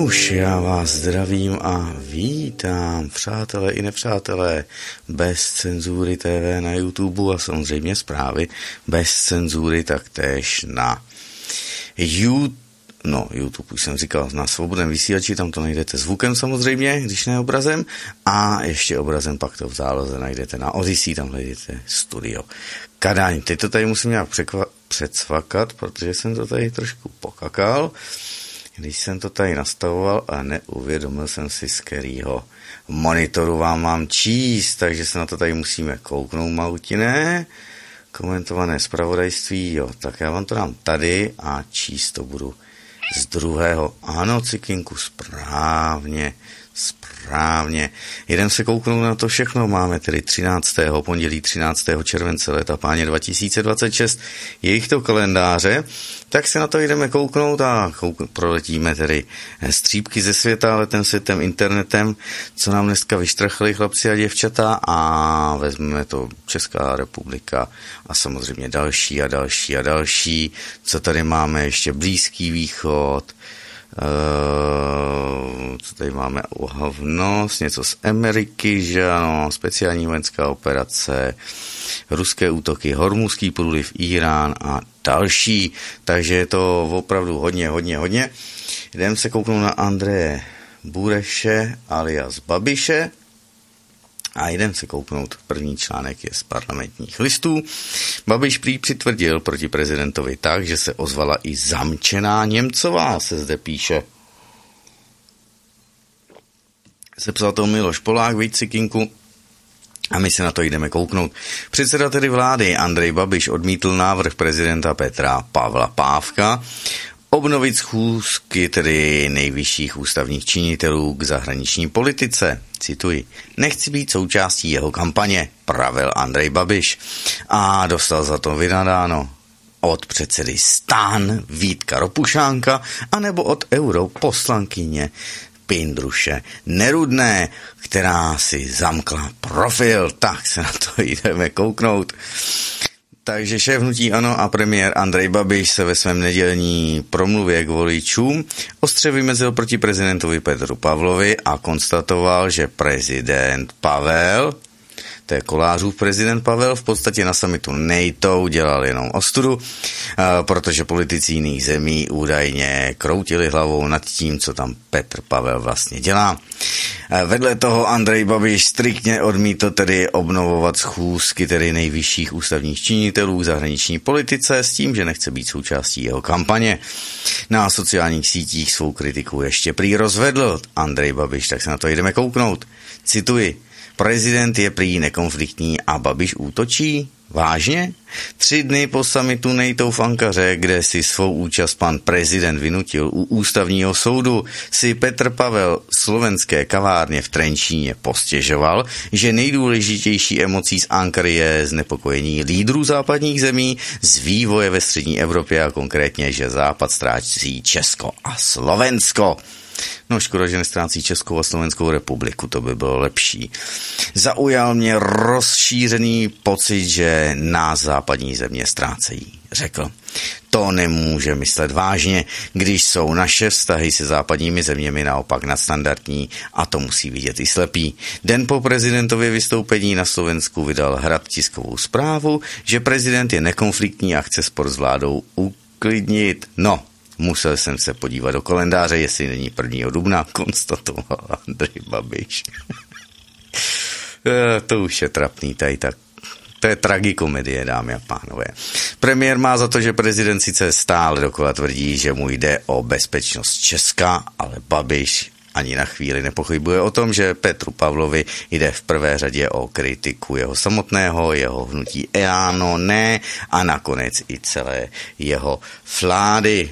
Už já vás zdravím a vítám, přátelé i nepřátelé, bez cenzury TV na YouTube a samozřejmě zprávy bez cenzury taktéž na YouTube už jsem říkal, na Svobodném vysílači, tam to najdete zvukem samozřejmě, když ne obrazem, a ještě obrazem pak to v záloze najdete na Odyssey, tam najdete Studio Kadaň. Teď to tady musím nějak předsvakat, protože jsem to tady trošku pokakal, když jsem to tady nastavoval a neuvědomil jsem si, z kterého monitoru vám mám číst, takže se na to tady musíme kouknout, malutiné. Komentované zpravodajství, jo, tak já vám to dám tady a číst to budu z druhého. Ano, Cikinku, správně. Jdem se kouknout na to všechno. Máme tedy pondělí 13. července leta páně 2026. Jejich to kalendáře. Tak se na to jdeme kouknout a proletíme tedy střípky ze světa, letem světem, internetem, co nám dneska vyštrachli chlapci a děvčata, a vezmeme to Česká republika a samozřejmě další. Co tady máme ještě? Blízký východ, co tady máme? Ohavnost, něco z Ameriky, že ano, speciální vojenská operace, ruské útoky, Hormuzský průliv, Irán a další. Takže je to opravdu hodně. Jdeme se kouknout na Andreje Bureše alias Babiše a jdeme se kouknout. První článek je z Parlamentních listů. Babiš prý přitvrdil proti prezidentovi tak, že se ozvala i zamčená Němcová, se zde píše. Sepsal to Miloš Polák, viď, Cikinku, a my se na to jdeme kouknout. Předseda tedy vlády Andrej Babiš odmítl návrh prezidenta Petra Pavla Pávka obnovit schůzky tedy nejvyšších ústavních činitelů k zahraniční politice. Cituji: nechci být součástí jeho kampaně, pravil Andrej Babiš. A dostal za to vynadáno od předsedy STAN Vítka Ropušánka anebo od europoslankyně Pindruše Nerudné, která si zamkla profil. Tak se na to jdeme kouknout. Takže šéf hnutí ANO a premiér Andrej Babiš se ve svém nedělní promluvě k voličům ostře vymezil proti prezidentovi Petru Pavlovi a konstatoval, že prezident Pavel, to je Kolářův prezident Pavel, v podstatě na summitu NATO udělal jenom ostudu, protože politici jiných zemí údajně kroutili hlavou nad tím, co tam Petr Pavel vlastně dělá. Vedle toho Andrej Babiš striktně odmítl tedy obnovovat schůzky tedy nejvyšších ústavních činitelů v zahraniční politice s tím, že nechce být součástí jeho kampaně. Na sociálních sítích svou kritiku ještě prý rozvedl Andrej Babiš, tak se na to jdeme kouknout. Cituji: prezident je prý nekonfliktní a Babiš útočí? Vážně? 3 dny po summitu NATO v Ankaře, kde si svou účast pan prezident vynutil u ústavního soudu, si Petr Pavel v slovenské kavárně v Trenčíně postěžoval, že nejdůležitější emocí z Ankary je znepokojení lídrů západních zemí z vývoje ve střední Evropě a konkrétně, že Západ ztrácí Česko a Slovensko. No škoda, že nestrácí Českou a Slovenskou republiku, to by bylo lepší. Zaujal mě rozšířený pocit, že nás západní země ztrácejí, řekl. To nemůže myslet vážně, když jsou naše vztahy se západními zeměmi naopak nadstandardní, a to musí vidět i slepý. Den po prezidentově vystoupení na Slovensku vydal Hrad tiskovou zprávu, že prezident je nekonfliktní a chce spor s vládou uklidnit. No, musel jsem se podívat do kalendáře, jestli není 1. dubna, konstatoval Andrej Babiš. To už je trapný tady, tak to je tragikomedie, dámy a pánové. Premiér má za to, že prezident sice stále dokola tvrdí, že mu jde o bezpečnost Česka, ale Babiš ani na chvíli nepochybuje o tom, že Petru Pavlovi jde v prvé řadě o kritiku jeho samotného, jeho hnutí ANO, ne, a nakonec i celé jeho vlády.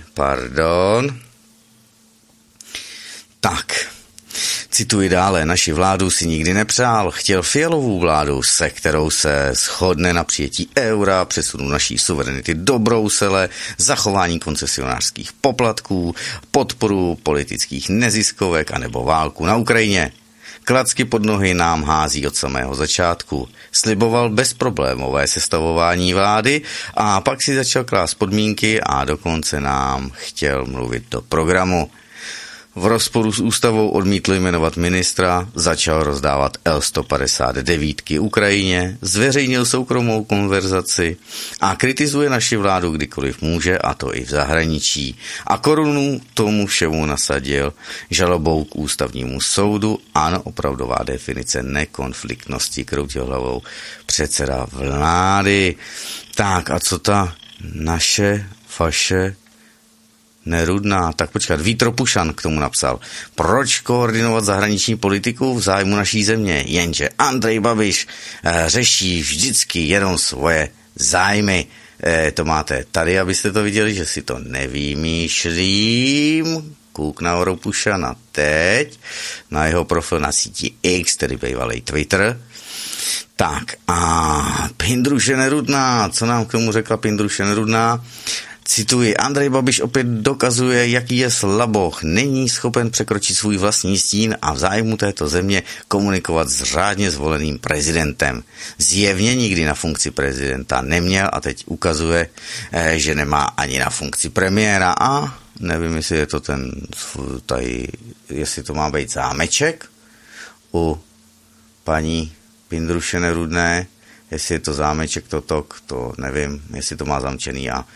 Tak, cituji dále: naši vládu si nikdy nepřál, chtěl Fialovou vládu, se kterou se shodne na přijetí eura, přesunu naší suverenity do Brousele, zachování koncesionářských poplatků, podporu politických neziskovek anebo válku na Ukrajině. Klacky pod nohy nám hází od samého začátku. Sliboval bezproblémové sestavování vlády a pak si začal klást podmínky a dokonce nám chtěl mluvit do programu. v rozporu s ústavou odmítl jmenovat ministra, začal rozdávat L-159 Ukrajině, zveřejnil soukromou konverzaci a kritizuje naši vládu kdykoliv může, a to i v zahraničí. A korunu tomu všemu nasadil žalobou k ústavnímu soudu. Ano, opravdová definice nekonfliktnosti, kroutil hlavou předseda vlády. Tak a co ta naše, vaše Nerudná, tak počkat, Vít Ropušan k tomu napsal. Proč koordinovat zahraniční politiku v zájmu naší země? Jenže Andrej Babiš řeší vždycky jenom svoje zájmy. To máte tady, abyste to viděli, že si to nevymýšlím. Kouk na Ropušana teď, na jeho profil na síti X, tedy bývalý Twitter. Tak a Pindruše Nerudná, co nám k tomu řekla Pindruše Nerudná? Cituji, Andrej Babiš opět dokazuje, jaký je slaboch, není schopen překročit svůj vlastní stín a v zájmu této země komunikovat s řádně zvoleným prezidentem. Zjevně nikdy na funkci prezidenta neměl a teď ukazuje, že nemá ani na funkci premiéra a nevím, jestli je to jestli to má být zámeček u paní Pindruše Nerudné, jestli je to zámeček, to nevím, jestli to má zamčený a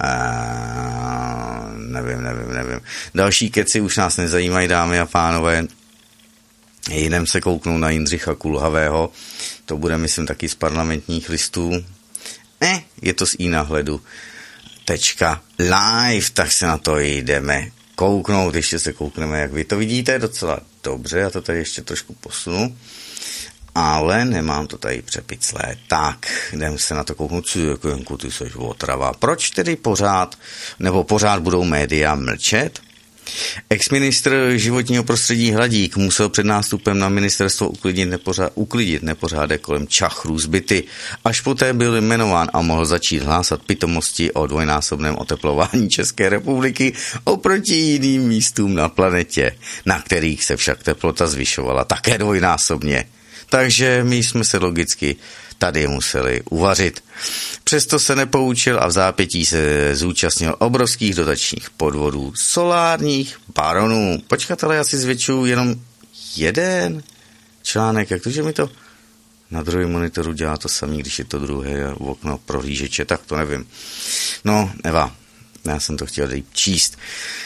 nevím. Další keci už nás nezajímají, dámy a pánové. Jdem se kouknout na Jindřicha Kulhavého, to bude, myslím, taky z Parlamentních listů. Je to z iNahledu.live, tak se na to jdeme kouknout, ještě se koukneme, jak vy to vidíte, docela dobře, já to tady ještě trošku posunu. Ale nemám to tady přepiclé. Tak, jdem se na to kouknout, ty seš otrava. Proč tedy pořád budou média mlčet? Exministr životního prostředí Hladík musel před nástupem na ministerstvo uklidit nepořádek kolem čachrů z byty. Až poté byl jmenován a mohl začít hlásat pitomosti o dvojnásobném oteplování České republiky oproti jiným místům na planetě, na kterých se však teplota zvyšovala také dvojnásobně. Takže my jsme se logicky tady museli uvařit. Přesto se nepoučil a v zápětí se zúčastnil obrovských dotačních podvodů solárních baronů. Počkat, ale já si zvětšuju jenom jeden článek, jak to, že mi to na druhém monitoru dělá to samý, když je to druhé okno prohlížeče, tak to nevím. No, Eva, já jsem to chtěl číst.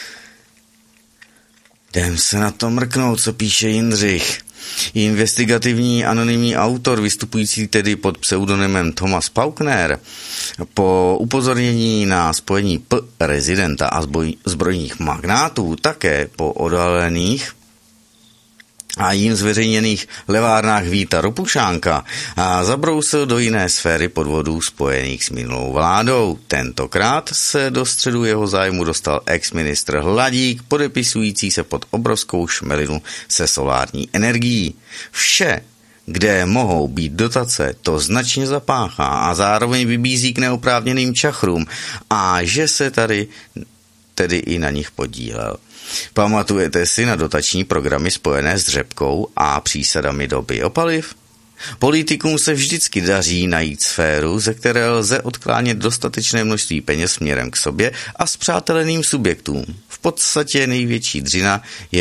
Jdem se na to mrknout, co píše Jindřich. Investigativní anonymní autor, vystupující tedy pod pseudonymem Thomas Paukner, po upozornění na spojení rezidenta a zbrojních magnátů, také po odhalených a jim zveřejněných levárnách Víta Ropušánka a zabrousil do jiné sféry podvodů spojených s minulou vládou. Tentokrát se do středu jeho zájmu dostal ex-ministr Hladík, podepisující se pod obrovskou šmelinu se solární energií. Vše, kde mohou být dotace, to značně zapáchá a zároveň vybízí k neoprávněným čachrům a že se tady tedy i na nich podílel. Pamatujete si na dotační programy spojené s řepkou a přísadami do biopaliv? Politikům se vždycky daří najít sféru, ze které lze odklánět dostatečné množství peněz směrem k sobě a spřáteleným subjektům. V podstatě největší dřina je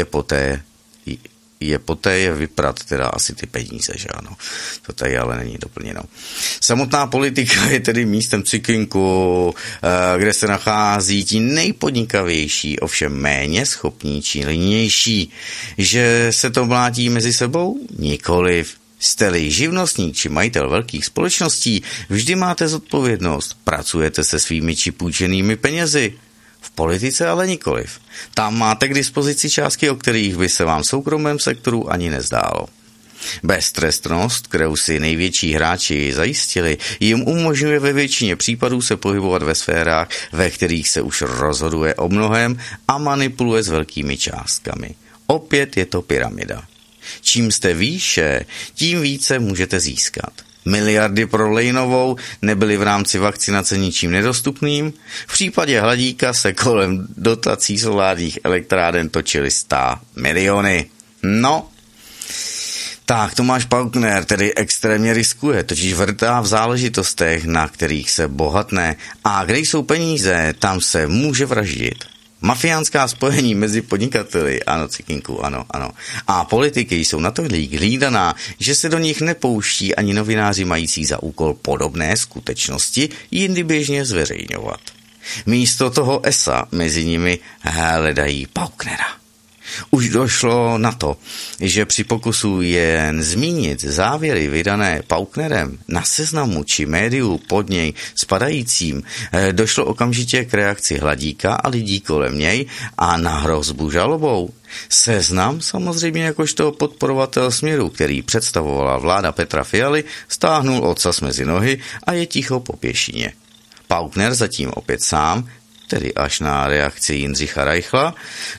poté vyprat teda asi ty peníze, že ano. To tady ale není doplněno. Samotná politika je tedy místem cikinku, kde se nachází ti nejpodnikavější, ovšem méně schopní či línější. Že se to mlátí mezi sebou? Nikoliv. Jste-li živnostník či majitel velkých společností, vždy máte zodpovědnost. Pracujete se svými či půjčenými penězi. V politice ale nikoliv. Tam máte k dispozici částky, o kterých by se vám v soukromém sektoru ani nezdálo. Beztrestnost, kterou si největší hráči zajistili, jim umožňuje ve většině případů se pohybovat ve sférách, ve kterých se už rozhoduje o mnohém a manipuluje s velkými částkami. Opět je to pyramida. Čím jste výše, tím více můžete získat. Miliardy pro Lejnovou nebyly v rámci vakcinace ničím nedostupným. V případě Hladíka se kolem dotací solárních elektráren točily 100 miliony. No, tak Tomáš Paukner tedy extrémně riskuje, totiž vrtá v záležitostech, na kterých se bohatne a kde jsou peníze, tam se může vraždit. Mafiánská spojení mezi podnikateli, ano, cikinku, ano, a politiky jsou natolik hlídaná, že se do nich nepouští ani novináři mající za úkol podobné skutečnosti jindy běžně zveřejňovat. Místo toho ESA mezi nimi hledají Pauknera. Už došlo na to, že při pokusu jen zmínit závěry vydané Pauknerem na Seznamu či médiu pod něj spadajícím, došlo okamžitě k reakci Hladíka a lidí kolem něj a na hrozbu žalobou. Seznam samozřejmě jakožto podporovatel Směru, který představovala vláda Petra Fialy, stáhnul ocas mezi nohy a je ticho po pěšině. Paukner zatím opět sám, tedy až na reakci Jindřicha Reichla,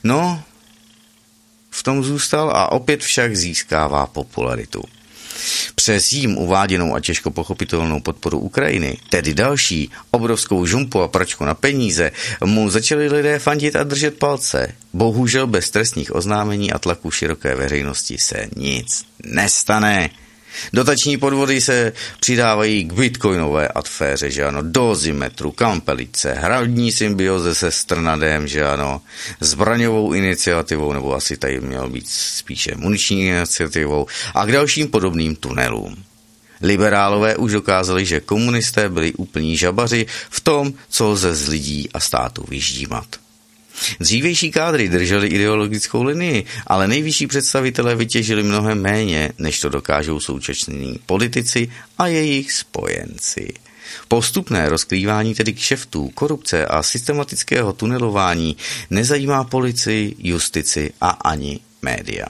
v tom zůstal a opět však získává popularitu. Přes jím uváděnou a těžko pochopitelnou podporu Ukrajiny, tedy další obrovskou žumpu a pračku na peníze, mu začali lidé fandit a držet palce. Bohužel bez trestních oznámení a tlaku široké veřejnosti se nic nestane. Dotační podvody se přidávají k bitcoinové aféře, že ano, dozimetru, kampelice, hradní symbioze se Strnadem, že ano, zbraňovou iniciativou, nebo asi tady mělo být spíše muniční iniciativou a k dalším podobným tunelům. Liberálové už dokázali, že komunisté byli úplní žabaři v tom, co lze z lidí a státu vyždímat. Dřívější kádry drželi ideologickou linii, ale nejvyšší představitelé vytěžili mnohem méně, než to dokážou současní politici a jejich spojenci. Postupné rozkrývání tedy kšeftů, korupce a systematického tunelování nezajímá policii, justici a ani média.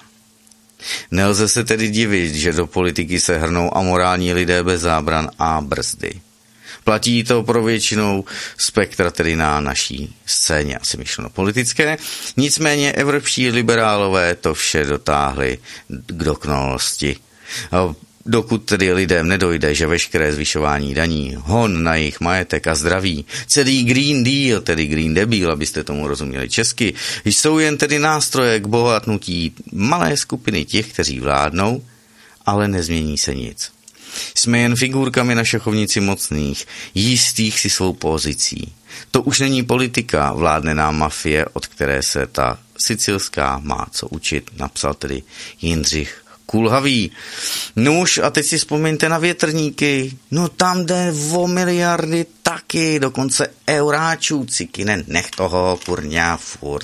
Nelze se tedy divit, že do politiky se hrnou amorální lidé bez zábran a brzdy. Platí to pro většinou spektra, tedy na naší scéně, asi myšleno politické. Nicméně evropští liberálové to vše dotáhli k dokonalosti. Dokud tedy lidem nedojde, že veškeré zvyšování daní, hon na jejich majetek a zdraví, celý Green Deal, tedy Green Debil, abyste tomu rozuměli česky, jsou jen tedy nástroje k bohatnutí malé skupiny těch, kteří vládnou, ale nezmění se nic. Jsme jen figurkami na šachovnici mocných, jistých si svou pozicí. To už není politika, vládne nám mafie, od které se ta sicilská má co učit, napsal tedy Jindřich Kulhavý. Nuž a teď si vzpomeňte na větrníky, tam jde o miliardy taky, dokonce euráčů, ciky, nech toho kurňa furt.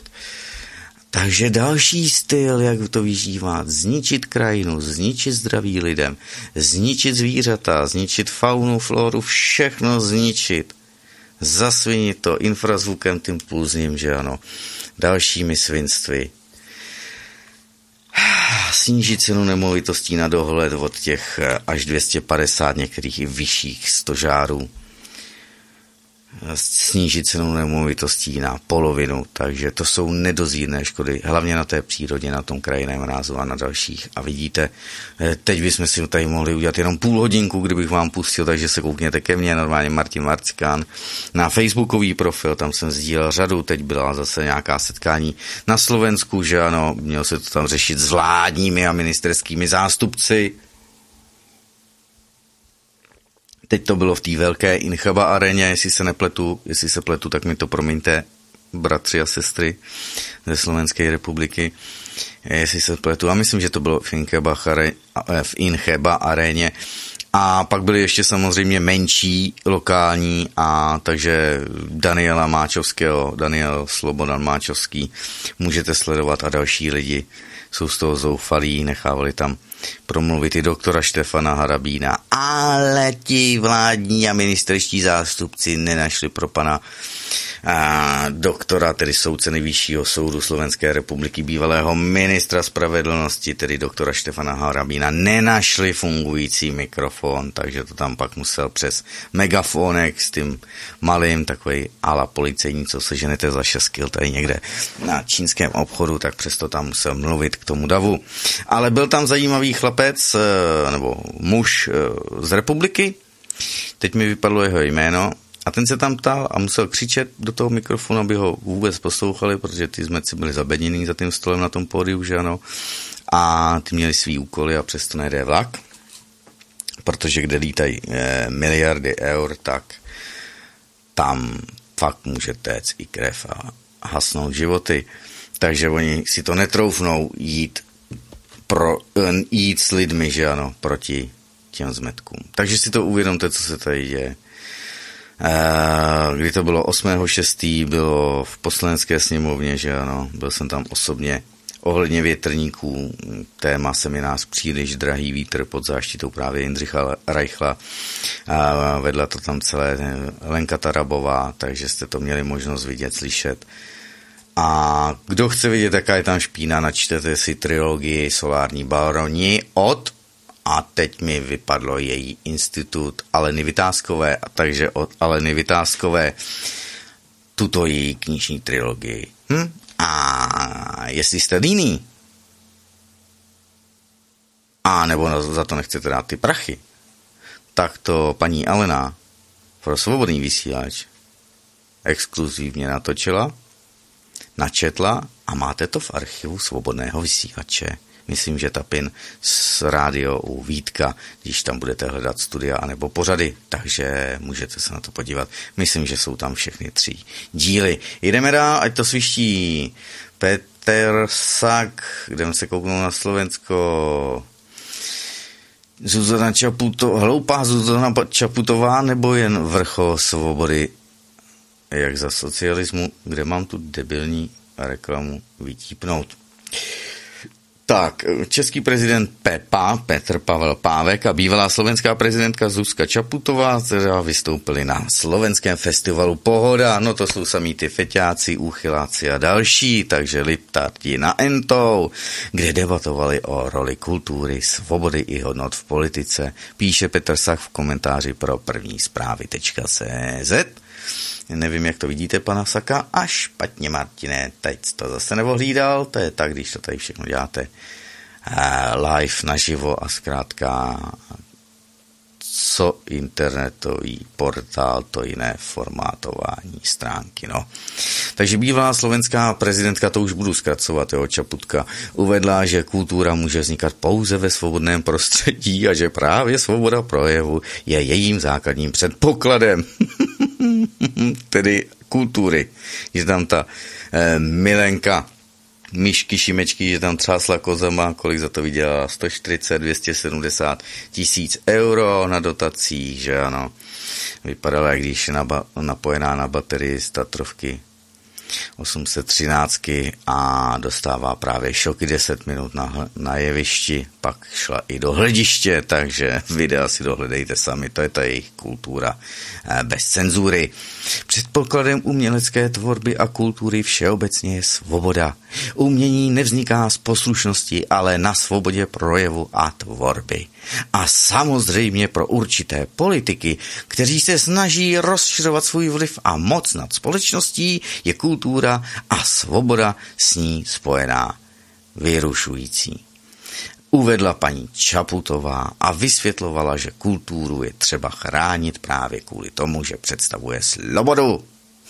Takže další styl, jak to vyžívat, zničit krajinu, zničit zdraví lidem, zničit zvířata, zničit faunu, floru, všechno zničit. Zasvinit to infrazvukem tím půzním, že ano, dalšími svinství. Snížit cenu nemovitostí na dohled od těch až 250, některých i vyšších stožárů. Snížit cenu nemovitostí na polovinu, takže to jsou nedozírné škody, hlavně na té přírodě, na tom krajinném rázu a na dalších. A vidíte, teď bychom si tady mohli udělat jenom půl hodinku, kdybych vám pustil, takže se koukněte ke mně, normálně Martin Marcikán, na facebookový profil, tam jsem sdílel řadu, teď byla zase nějaká setkání na Slovensku, že ano, mělo se to tam řešit s vládními a ministerskými zástupci. Teď to bylo v té velké Incheba aréně, jestli se pletu, tak mi to promiňte, bratři a sestry ze Slovenské republiky, jestli se pletu. A myslím, že to bylo v Incheba aréně. A pak byly ještě samozřejmě menší, lokální, a takže Daniel Slobodan Máčovský můžete sledovat a další lidi jsou z toho zoufalí, nechávali tam promluvit i doktora Štefana Harabína, ale ti vládní a ministerští zástupci nenašli pro pana doktora, tedy soudce Nejvyššího soudu Slovenské republiky, bývalého ministra spravedlnosti, tedy doktora Štefana Harabína, nenašli fungující mikrofon, takže to tam pak musel přes megafonek s tím malým, takovej ala policejní, co se ženete za 6 kil tady někde na čínském obchodu, tak přesto tam musel mluvit k tomu davu. Ale byl tam zajímavý chlapec, nebo muž z republiky, teď mi vypadlo jeho jméno, a ten se tam ptal a musel křičet do toho mikrofonu, aby ho vůbec poslouchali, protože ty zmeci byli zabedněný za tím stolem na tom pódiu, že ano, a ty měli svý úkoly a přesto nejde vlak, protože kde lítají miliardy eur, tak tam fakt může téct i krev hasnout životy. Takže oni si to netroufnou jít s lidmi, že ano, proti těm zmetkům. Takže si to uvědomte, co se tady děje. Kdy to bylo 8.6. bylo v Poslanecké sněmovně, že ano, byl jsem tam osobně ohledně větrníků, téma seminář Příliš drahý vítr pod záštitou právě Jindřicha Reichla. Vedla to tam celé Lenka Tarabová, takže jste to měli možnost vidět, slyšet. A kdo chce vidět, jaká je tam špína, načtete si trilogii Solární baroni od, a teď mi vypadlo její institut Aleny Vytázkové, takže od Aleny Vytázkové tuto její knižní trilogii. A jestli jste líný, a nebo za to nechcete dát ty prachy, tak to paní Alena pro Svobodný vysílač exkluzivně natočila, načetla a máte to v archivu Svobodného vysílače. Myslím, že Tapin z rádio u Vítka, když tam budete hledat studia anebo pořady, takže můžete se na to podívat. Myslím, že jsou tam všechny 3 díly. Jdeme dál, ať to sviští Petr Sak, jdeme se kouknout na Slovensko. Hloupá Zuzana Čaputová nebo jen vrchol svobody, jak za socialismu, kde mám tu debilní reklamu vytípnout. Tak, český prezident Petr Pavel Pávek a bývalá slovenská prezidentka Zuzka Čaputová teda vystoupili na slovenském festivalu Pohoda. No to jsou samý ty feťáci, úchyláci a další, takže liptarti na entou, kde debatovali o roli kultury, svobody i hodnot v politice. Píše Petr Sach v komentáři pro první zprávy.cz. Nevím, jak to vidíte, pana Saka, a špatně, Martine, teď to zase neohlídal, to je tak, když to tady všechno děláte live, naživo a zkrátka co internetový portál, to jiné formátování stránky, no. Takže bývalá slovenská prezidentka, to už budu zkracovat, jo, Čaputka, uvedla, že kultura může vznikat pouze ve svobodném prostředí a že právě svoboda projevu je jejím základním předpokladem. Tedy kultury. Že tam ta Milenka Myšky Šimečky, že tam třásla kozama, kolik za to vydělala? 140-270 tisíc euro na dotacích, že ano. Vypadala, jak když je napojená na baterii z Tatrovky 813 a dostává právě šoky 10 minut na jevišti, pak šla i do hlediště, takže videa si dohledejte sami, to je ta jejich kultura bez cenzury. Předpokladem umělecké tvorby a kultury všeobecně je svoboda. Umění nevzniká z poslušnosti, ale na svobodě projevu a tvorby. A samozřejmě pro určité politiky, kteří se snaží rozšiřovat svůj vliv a moc nad společností, je kultura a svoboda s ní spojená vyrušující. Uvedla paní Čaputová a vysvětlovala, že kulturu je třeba chránit právě kvůli tomu, že představuje svobodu.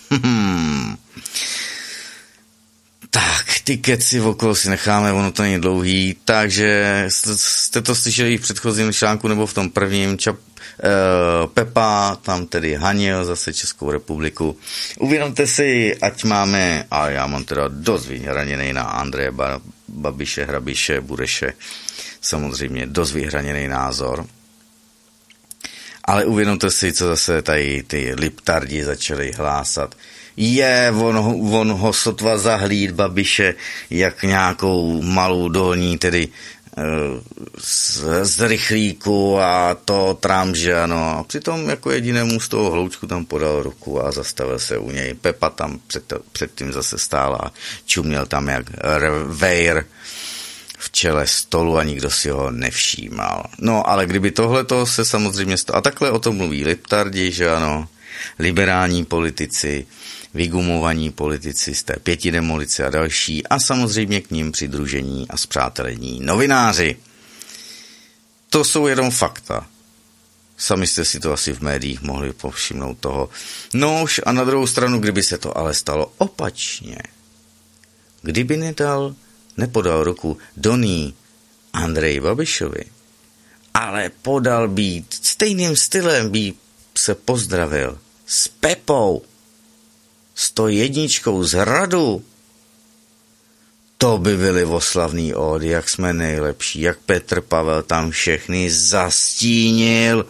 Tak, ty keci okolo si necháme, ono to není dlouhý, takže jste to slyšeli v předchozím článku nebo v tom prvním, Pepa tam tedy hanil zase Českou republiku. Uvědomte si, ať máme, a já mám teda dost vyhraněný na Andreje Babiše, Hrabiše, Bureše, samozřejmě dost vyhraněný názor. Ale uvědomte si, co zase tady ty liptardi začali hlásat. On ho sotva zahlíd Babiše jak nějakou malou dolní, tedy z rychlíku a to Trump, že ano. A přitom jako jedinému z toho hloučku tam podal ruku a zastavil se u něj. Pepa tam předtím zase stál a čuměl tam jak vejr v čele stolu a nikdo si ho nevšímal. No, ale kdyby tohleto se samozřejmě stalo, a takhle o tom mluví liptardi, že ano, liberální politici, vygumovaní politici z té pětidemolice a další a samozřejmě k ním přidružení a spřátelení novináři. To jsou jenom fakta. Sami jste si to asi v médiích mohli povšimnout toho. Nož a na druhou stranu, kdyby se to ale stalo opačně. Kdyby nepodal ruku Doní Andreji Babišovi, ale podal být stejným stylem, by se pozdravil s Pepou, 101 z Hradu. To by byly oslavný ódy, jak jsme nejlepší, jak Petr Pavel tam všechny zastínil.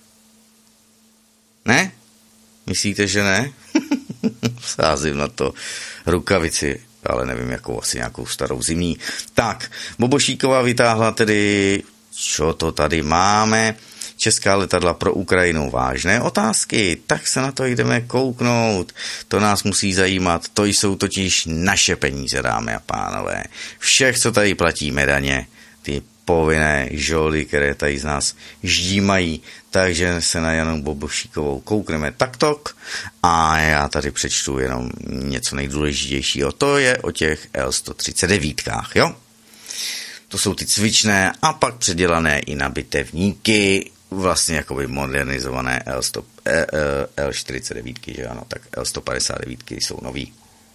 Ne? Myslíte, že ne? Sázím na to rukavici, ale nevím, jakou, asi nějakou starou zimní. Tak, Bobošíková vytáhla tedy, co to tady máme, česká letadla pro Ukrajinu, vážné otázky, tak se na to jdeme kouknout, to nás musí zajímat, to jsou totiž naše peníze, dámy a pánové. Všech, co tady platíme daně, ty povinné žoly, které tady z nás ždímají, takže se na Janu Bobošíkovou koukneme taktok a já tady přečtu jenom něco nejdůležitějšího, to je o těch L-139, jo? To jsou ty cvičné a pak předělané i na bitevníky, vlastně jakoby modernizované L-49, že ano, tak L-159 jsou nový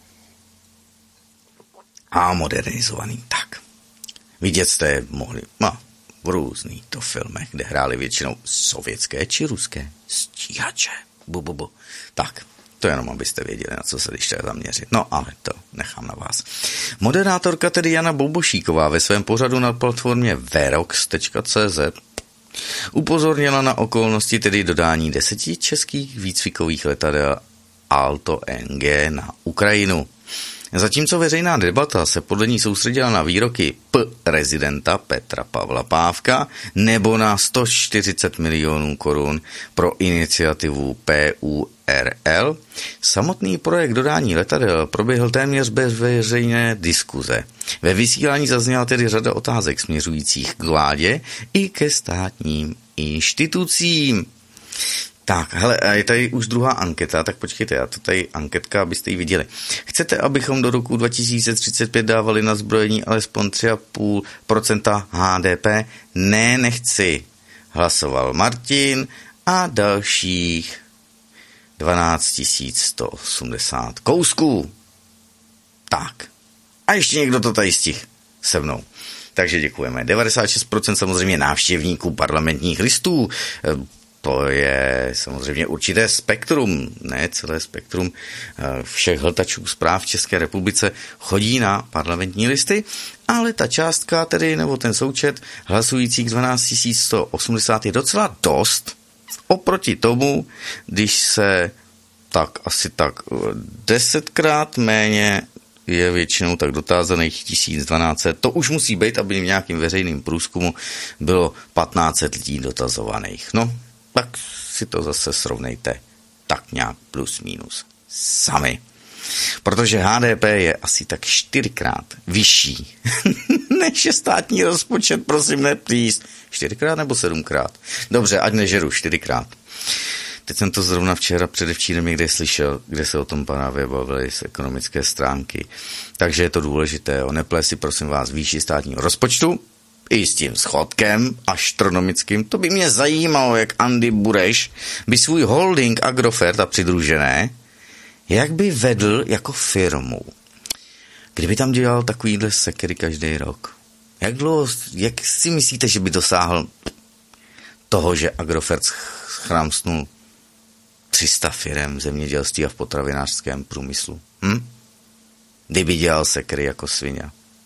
a modernizovaný, tak. Vidět jste mohli v různých to filmech, kde hráli většinou sovětské či ruské stíhače. Tak, to jenom abyste věděli, na co se když zaměřit. No, ale to nechám na vás. Moderátorka tedy Jana Bobošíková ve svém pořadu na platformě verox.cz upozornila na okolnosti tedy dodání 10 českých výcvikových letadel Alto NG na Ukrajinu. Zatímco veřejná debata se podle ní soustředila na výroky prezidenta Petra Pavla Pávka nebo na 140 milionů korun pro iniciativu PURL, samotný projekt dodání letadel proběhl téměř bez veřejné diskuze. Ve vysílání zazněla tedy řada otázek směřujících k vládě i ke státním institucím. Tak, hele, a je tady už druhá anketa, tak počkejte, já to tady anketka, abyste ji viděli. Chcete, abychom do roku 2035 dávali na zbrojení alespoň 3,5% HDP? Ne, nechci. Hlasoval Martin a dalších 12 180 kousků. Tak, a ještě někdo to tady stihl se mnou. Takže děkujeme. 96% samozřejmě návštěvníků parlamentních listů. To je samozřejmě určité spektrum, ne celé spektrum všech hltačů zpráv v České republice chodí na parlamentní listy, ale ta částka tedy, nebo ten součet hlasujících 12 180 je docela dost oproti tomu, když se tak asi tak 10krát méně je většinou tak dotázaných 1200. To už musí být, aby v nějakým veřejným průzkumu bylo 1500 lidí dotazovaných. No, tak si to zase srovnejte tak nějak plus minus sami. Protože HDP je asi tak 4krát vyšší než je státní rozpočet, prosím neplíst. 4krát nebo 7krát? Dobře, ať nežeru 4krát. Teď jsem to zrovna včera předevčírem někde slyšel, kde se o tom právě bavili z ekonomické stránky. Takže je to důležité. Neplést si prosím vás výši státního rozpočtu, i s tím schodkem astronomickým, to by mě zajímalo, jak Andy Bureš by svůj holding Agrofert a přidružené, jak by vedl jako firmu. Kdyby tam dělal takovýhle sekery každý rok. Jak si myslíte, že by dosáhl toho, že Agrofert schramstnul 300 firem v zemědělství a v potravinářském průmyslu? Kdyby dělal sekery jako svině.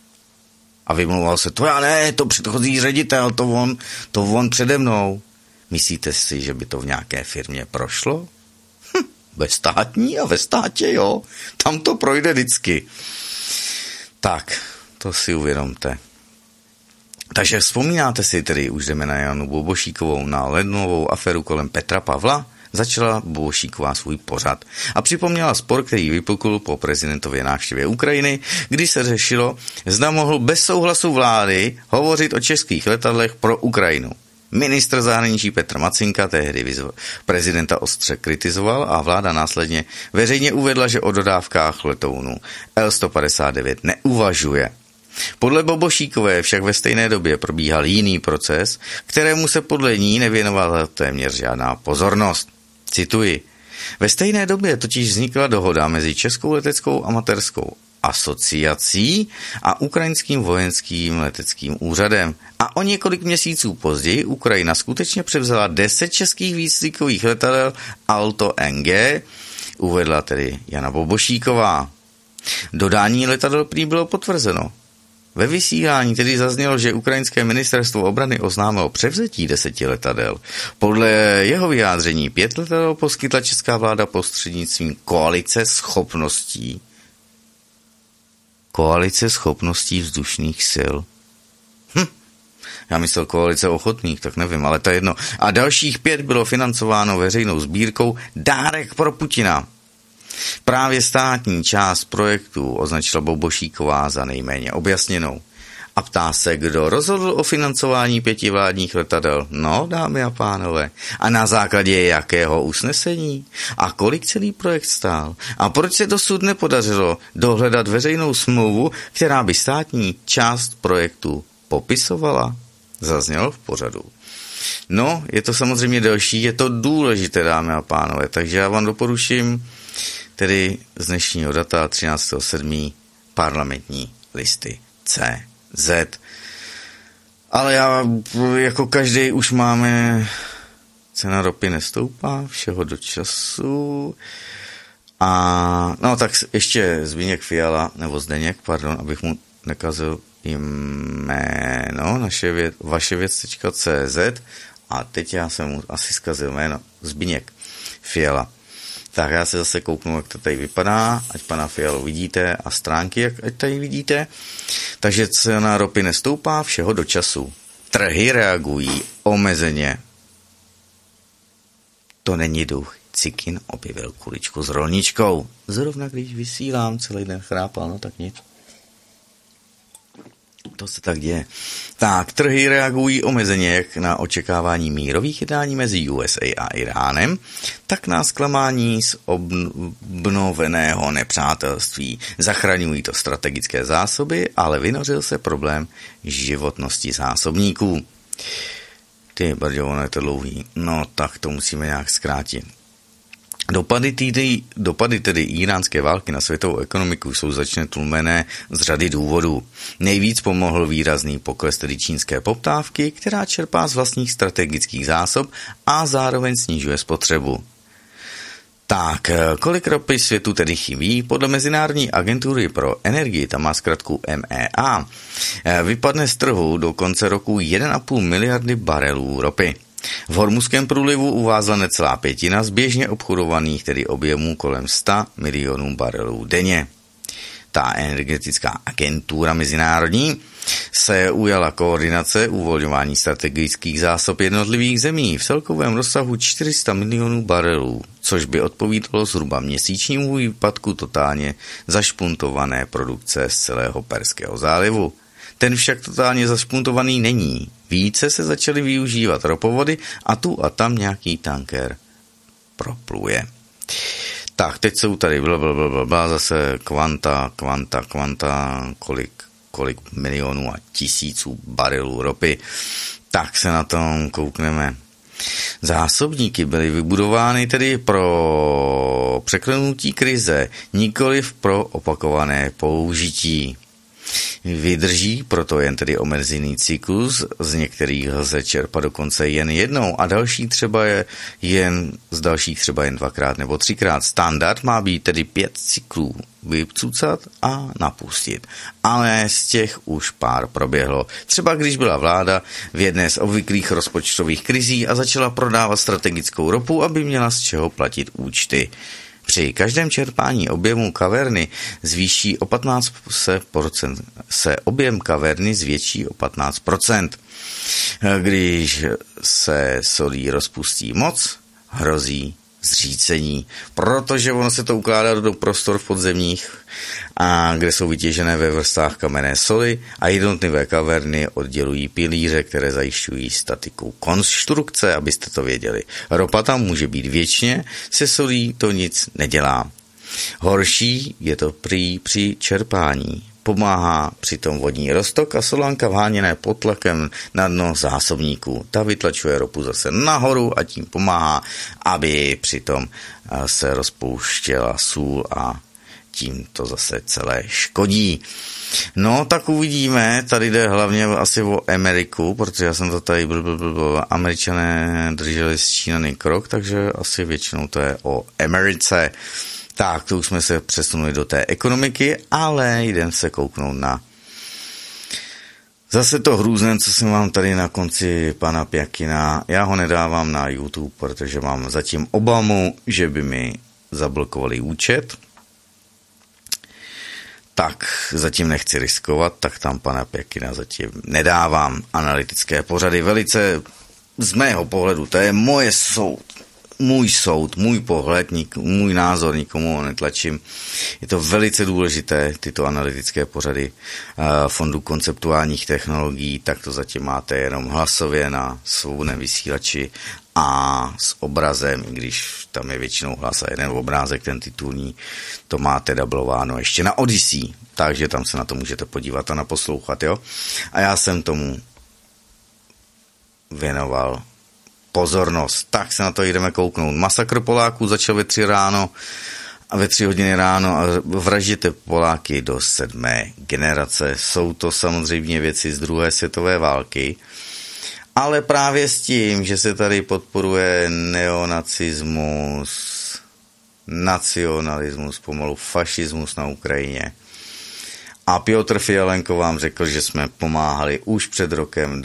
A vymlouval se, to já ne, to předchozí ředitel, to on přede mnou. Myslíte si, že by to v nějaké firmě prošlo? Ve státní a ve státě, jo. Tam to projde vždycky. Tak, to si uvědomte. Takže vzpomínáte si tedy, už jdeme na Janu Bobošíkovou, na lednovou aferu kolem Petra Pavla? Začala Bobošíková svůj pořad a připomněla spor, který vypukl po prezidentově návštěvě Ukrajiny, kdy se řešilo, zda mohl bez souhlasu vlády hovořit o českých letadlech pro Ukrajinu. Ministr zahraničí Petr Macinka tehdy prezidenta ostře kritizoval a vláda následně veřejně uvedla, že o dodávkách letounů L-159 neuvažuje. Podle Bobošíkové však ve stejné době probíhal jiný proces, kterému se podle ní nevěnovala téměř žádná pozornost. Cituji. Ve stejné době totiž vznikla dohoda mezi Českou leteckou amatérskou asociací a ukrajinským vojenským leteckým úřadem. A o několik měsíců později Ukrajina skutečně převzala 10 českých výcvikových letadel Alto NG uvedla tedy Jana Bobošíková. Dodání letadel prý bylo potvrzeno. Ve vysílání tedy zaznělo, že ukrajinské ministerstvo obrany oznámilo převzetí 10 letadel. Podle jeho vyjádření 5 letadel poskytla česká vláda prostřednictvím koalice schopností vzdušných sil. Já myslel koalice ochotných, tak nevím, ale to je jedno. A dalších 5 bylo financováno veřejnou sbírkou Dárek pro Putina. Právě státní část projektu označila Bobošíková za nejméně objasněnou. A ptá se, kdo rozhodl o financování 5 vládních letadel. No, dámy a pánové, a na základě jakého usnesení? A kolik celý projekt stál? A proč se dosud nepodařilo dohledat veřejnou smlouvu, která by státní část projektu popisovala? Zaznělo v pořadu. No, je to samozřejmě delší, je to důležité, dámy a pánové, takže já vám doporučím tedy z dnešního data 13.7. parlamentní listy CZ. Ale já, jako každý, už máme, cena ropy nestoupá, všeho do času. A no tak ještě Zbyněk Fiala, nebo Zdeněk, pardon, abych mu nekazil jméno, vaševěc.cz, a teď já jsem mu asi zkazil jméno, Zbyněk Fiala. Tak já se zase kouknu, jak to tady vypadá, ať pana Fialu vidíte a stránky, ať tady vidíte. Takže cena ropy nestoupá, všeho do času. Trhy reagují omezeně. To není duch. Cikin objevil kuličku s rolničkou. Zrovna když vysílám, celý den chrápal, no tak nic. To se tak děje. Tak, trhy reagují omezeně jak na očekávání mírových jednání mezi USA a Iránem, tak na zklamání z obnoveného nepřátelství. Zachraňují to strategické zásoby, ale vynořil se problém životnosti zásobníků. Ty brďo, ono je to dlouhý. No tak to musíme nějak zkrátit. Dopady tedy iránské války na světovou ekonomiku jsou značně tlumené z řady důvodů. Nejvíc pomohl výrazný pokles tedy čínské poptávky, která čerpá z vlastních strategických zásob a zároveň snižuje spotřebu. Tak, kolik ropy světu tedy chybí? Podle Mezinárodní agentury pro energii, tam má zkratku MEA, vypadne z trhu do konce roku 1,5 miliardy barelů ropy. V Hormuzském průlivu uvázla necelá 1/5 z běžně obchodovaných, tedy objemů kolem 100 milionů barelů denně. Ta energetická agentura mezinárodní se ujala koordinace uvolňování strategických zásob jednotlivých zemí v celkovém rozsahu 400 milionů barelů, což by odpovídalo zhruba měsíčnímu výpadku totálně zašpuntované produkce z celého Perského zálivu. Ten však totálně zašpuntovaný není. Více se začaly využívat ropovody a tu a tam nějaký tanker propluje. Tak, teď jsou tady zase kvanta, kolik milionů a tisíců barelů ropy. Tak se na tom koukneme. Zásobníky byly vybudovány tedy pro překlenutí krize, nikoliv pro opakované použití. Vydrží proto jen tedy omezený cyklus, z některých lze čerpat dokonce jen jednou a z dalších třeba jen 2x nebo 3x. Standard má být tedy 5 cyklů, vycucat a napustit. Ale z těch už pár proběhlo. Třeba když byla vláda v jedné z obvyklých rozpočtových krizí a začala prodávat strategickou ropu, aby měla z čeho platit účty. Při každém čerpání objemu kaverny zvýší o 15%, se objem kaverny zvětší o 15%. Když se solí rozpustí moc, hrozí zřícení, protože ono se to ukládá do prostor v podzemních, a kde jsou vytěžené ve vrstách kamenné soli a jednotlivé kaverny oddělují pilíře, které zajišťují statiku konstrukce, abyste to věděli. Ropa tam může být věčně, se solí to nic nedělá. Horší je to při čerpání. Pomáhá přitom vodní roztok a solánka vháněné pod tlakem na dno zásobníků. Ta vytlačuje ropu zase nahoru a tím pomáhá, aby přitom se rozpouštěla sůl a tím to zase celé škodí. No, tak uvidíme, tady jde hlavně asi o Ameriku, protože já jsem to tady Američané drželi s Číňany krok, takže asi většinou to je o Americe. Tak, to už jsme se přesunuli do té ekonomiky, ale jdem se kouknout na zase to hrůzné, co jsem vám tady na konci pana Pjakina. Já ho nedávám na YouTube, protože mám zatím obavu, že by mi zablokovali účet. Tak zatím nechci riskovat, tak tam pana Pjakina zatím nedávám. Analytické pořady velice z mého pohledu, to je můj soud, můj pohled, můj názor, nikomu ho netlačím. Je to velice důležité, tyto analytické pořady Fondu konceptuálních technologií, tak to zatím máte jenom hlasově na svobodném vysílači a s obrazem, i když tam je většinou hlas a jeden obrázek, ten titulní, to máte dublováno ještě na Odyssey, takže tam se na to můžete podívat a naposlouchat, jo. A já jsem tomu věnoval pozornost. Tak se na to jdeme kouknout. Masakr Poláků začal ve 3 hodiny ráno a vraždíte Poláky do 7. generace. Jsou to samozřejmě věci z 2. světové války, ale právě s tím, že se tady podporuje neonacismus, nacionalismus, pomalu fašismus na Ukrajině. A Piotr Fialenko vám řekl, že jsme pomáhali už před rokem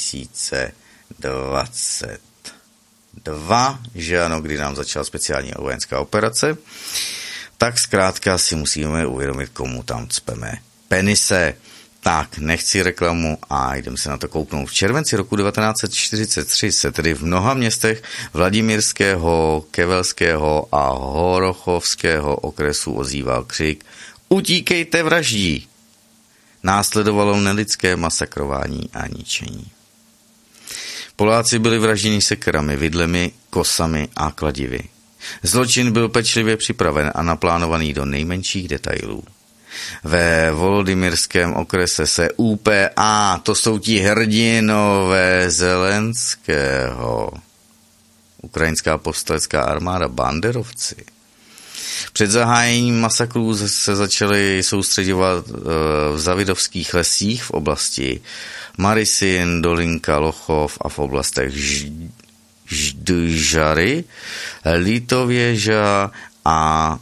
2022, že ano, kdy nám začala speciální vojenská operace, tak zkrátka si musíme uvědomit, komu tam cpeme penise. Tak, nechci reklamu a jdeme se na to kouknout. V červenci roku 1943 se tedy v mnoha městech Vladimírského, Kevelského a Horochovského okresu ozýval křik "Utíkejte, vraždí!" Následovalo nelidské masakrování a ničení. Poláci byli vražděni sekerami, vidlemi, kosami a kladivy. Zločin byl pečlivě připraven a naplánovaný do nejmenších detailů. Ve Volodymyrském okrese se UPA, to jsou ti hrdinové Zelenského, ukrajinská povstalecká armáda, banderovci. Před zahájením masakrů se začaly soustředovat v zavidovských lesích v oblasti Marysin, Dolinka, Lochov a v oblastech Ždyžary, Litověža a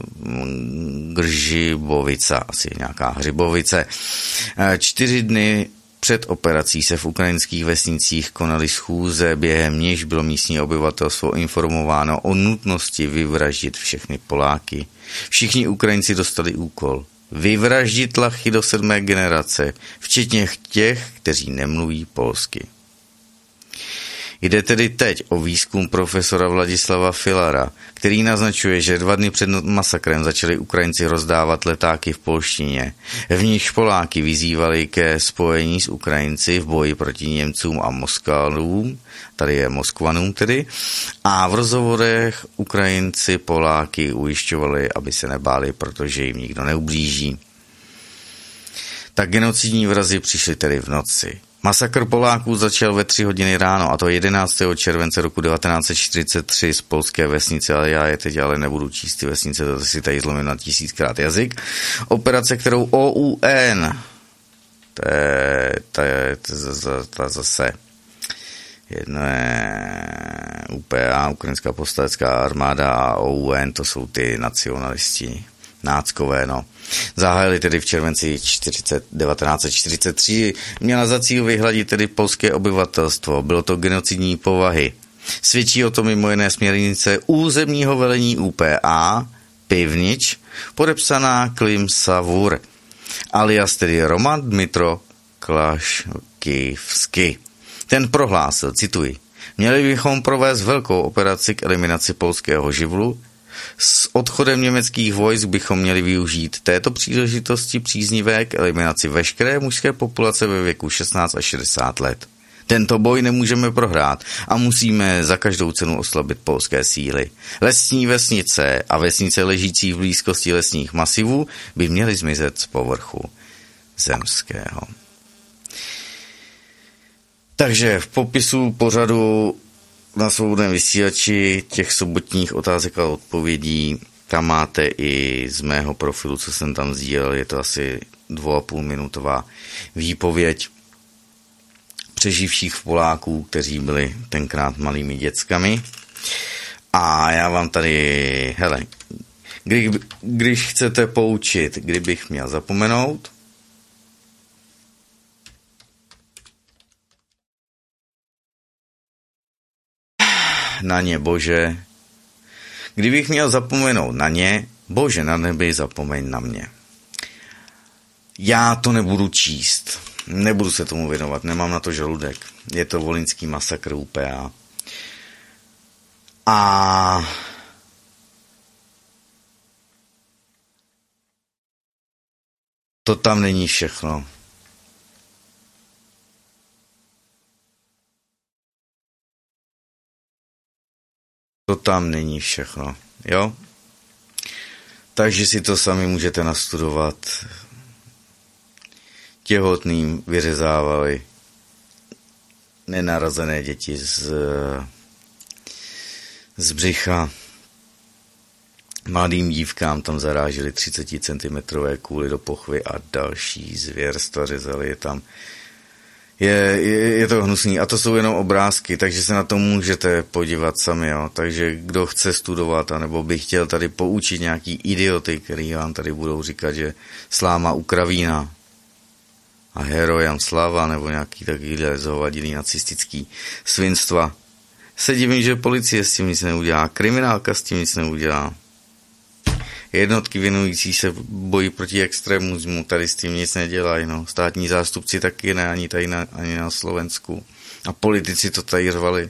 Gržibovica, asi nějaká Hřibovice. 4 dny před operací se v ukrajinských vesnicích konaly schůze, během níž bylo místní obyvatelstvo informováno o nutnosti vyvraždit všechny Poláky. Všichni Ukrajinci dostali úkol vyvraždit lachy do 7. generace, včetně těch, kteří nemluví polsky. Jde tedy teď o výzkum profesora Vladislava Filara, který naznačuje, že 2 dny před masakrem začali Ukrajinci rozdávat letáky v polštině. V nich Poláky vyzývali ke spojení s Ukrajinci v boji proti Němcům a Moskvanům, tady je Moskvanům tedy, a v rozhovorech Ukrajinci Poláky ujišťovali, aby se nebáli, protože jim nikdo neublíží. Tak genocidní vrazy přišly tedy v noci. Masakr Poláků začal ve 3 hodiny ráno, a to 11. července roku 1943 z polské vesnice, ale já je teď ale nebudu číst ty vesnice, to si tady zlomím na 1000krát jazyk. Operace, kterou OUN, to je zase jedno je UPA, Ukrajinská povstalecká armáda, a OUN, to jsou ty nacionalisti, náckové, no. Zahájili tedy v červenci 1943, měla za cíl vyhladit tedy polské obyvatelstvo. Bylo to genocidní povahy. Svědčí o tom mimo jiné směrnice územního velení UPA, Pivnič, podepsaná Klim Savur, alias tedy Roman Dmitro Klaškivsky. Ten prohlásil, cituji, měli bychom provést velkou operaci k eliminaci polského živlu. S odchodem německých vojsk bychom měli využít této příležitosti příznivé k eliminaci veškeré mužské populace ve věku 16 až 60 let. Tento boj nemůžeme prohrát a musíme za každou cenu oslabit polské síly. Lesní vesnice a vesnice ležící v blízkosti lesních masivů by měly zmizet z povrchu zemského. Takže v popisu pořadu na svobodném vysílači těch sobotních otázek a odpovědí, tam máte i z mého profilu, co jsem tam sdílel, je to asi 2,5 minutová výpověď přeživších Poláků, kteří byli tenkrát malými dětskami. A já vám tady, Když chcete poučit, kdybych měl zapomenout, na ně, Bože. Kdybych měl zapomenout na ně, Bože, na nebi, zapomeň na mě. Já to nebudu číst. Nebudu se tomu věnovat, nemám na to žaludek. Je to volyňský masakr UPA. A to tam není všechno. To tam není všechno, jo? Takže si to sami můžete nastudovat. Těhotným vyřezávali nenarazené děti z břicha. Mladým dívkám tam zaráželi 30 cm kůly do pochvy a další zvěrstva, řezali je tam. Je to hnusný a to jsou jenom obrázky, takže se na to můžete podívat sami, jo. Takže kdo chce studovat, anebo by chtěl tady poučit nějaký idioty, který vám tady budou říkat, že sláma u kravína a herojam slava, nebo nějaký takovýhle zhovadilý nacistický svinstva. Se divím, že policie s tím nic neudělá, kriminálka s tím nic neudělá. Jednotky věnující se boji proti extremismu tady s tím nic nedělají, no. Státní zástupci taky ne, ani tady ani na Slovensku. A politici to tady řvali.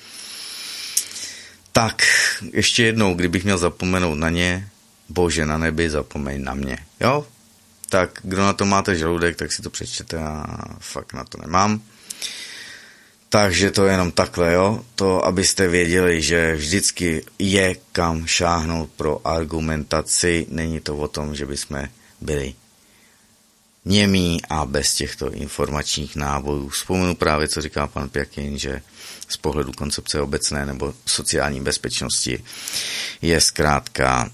Tak, ještě jednou, kdybych měl zapomenout na ně, Bože na nebi, zapomeň na mě, jo? Tak, kdo na to máte žaludek, tak si to přečtěte, já fakt na to nemám. Takže to je jenom takhle, jo, to abyste věděli, že vždycky je kam šáhnout pro argumentaci, není to o tom, že bychom byli němí a bez těchto informačních nábojů. Vzpomenu právě, co říká pan Pjakin, že z pohledu koncepce obecné nebo sociální bezpečnosti je zkrátka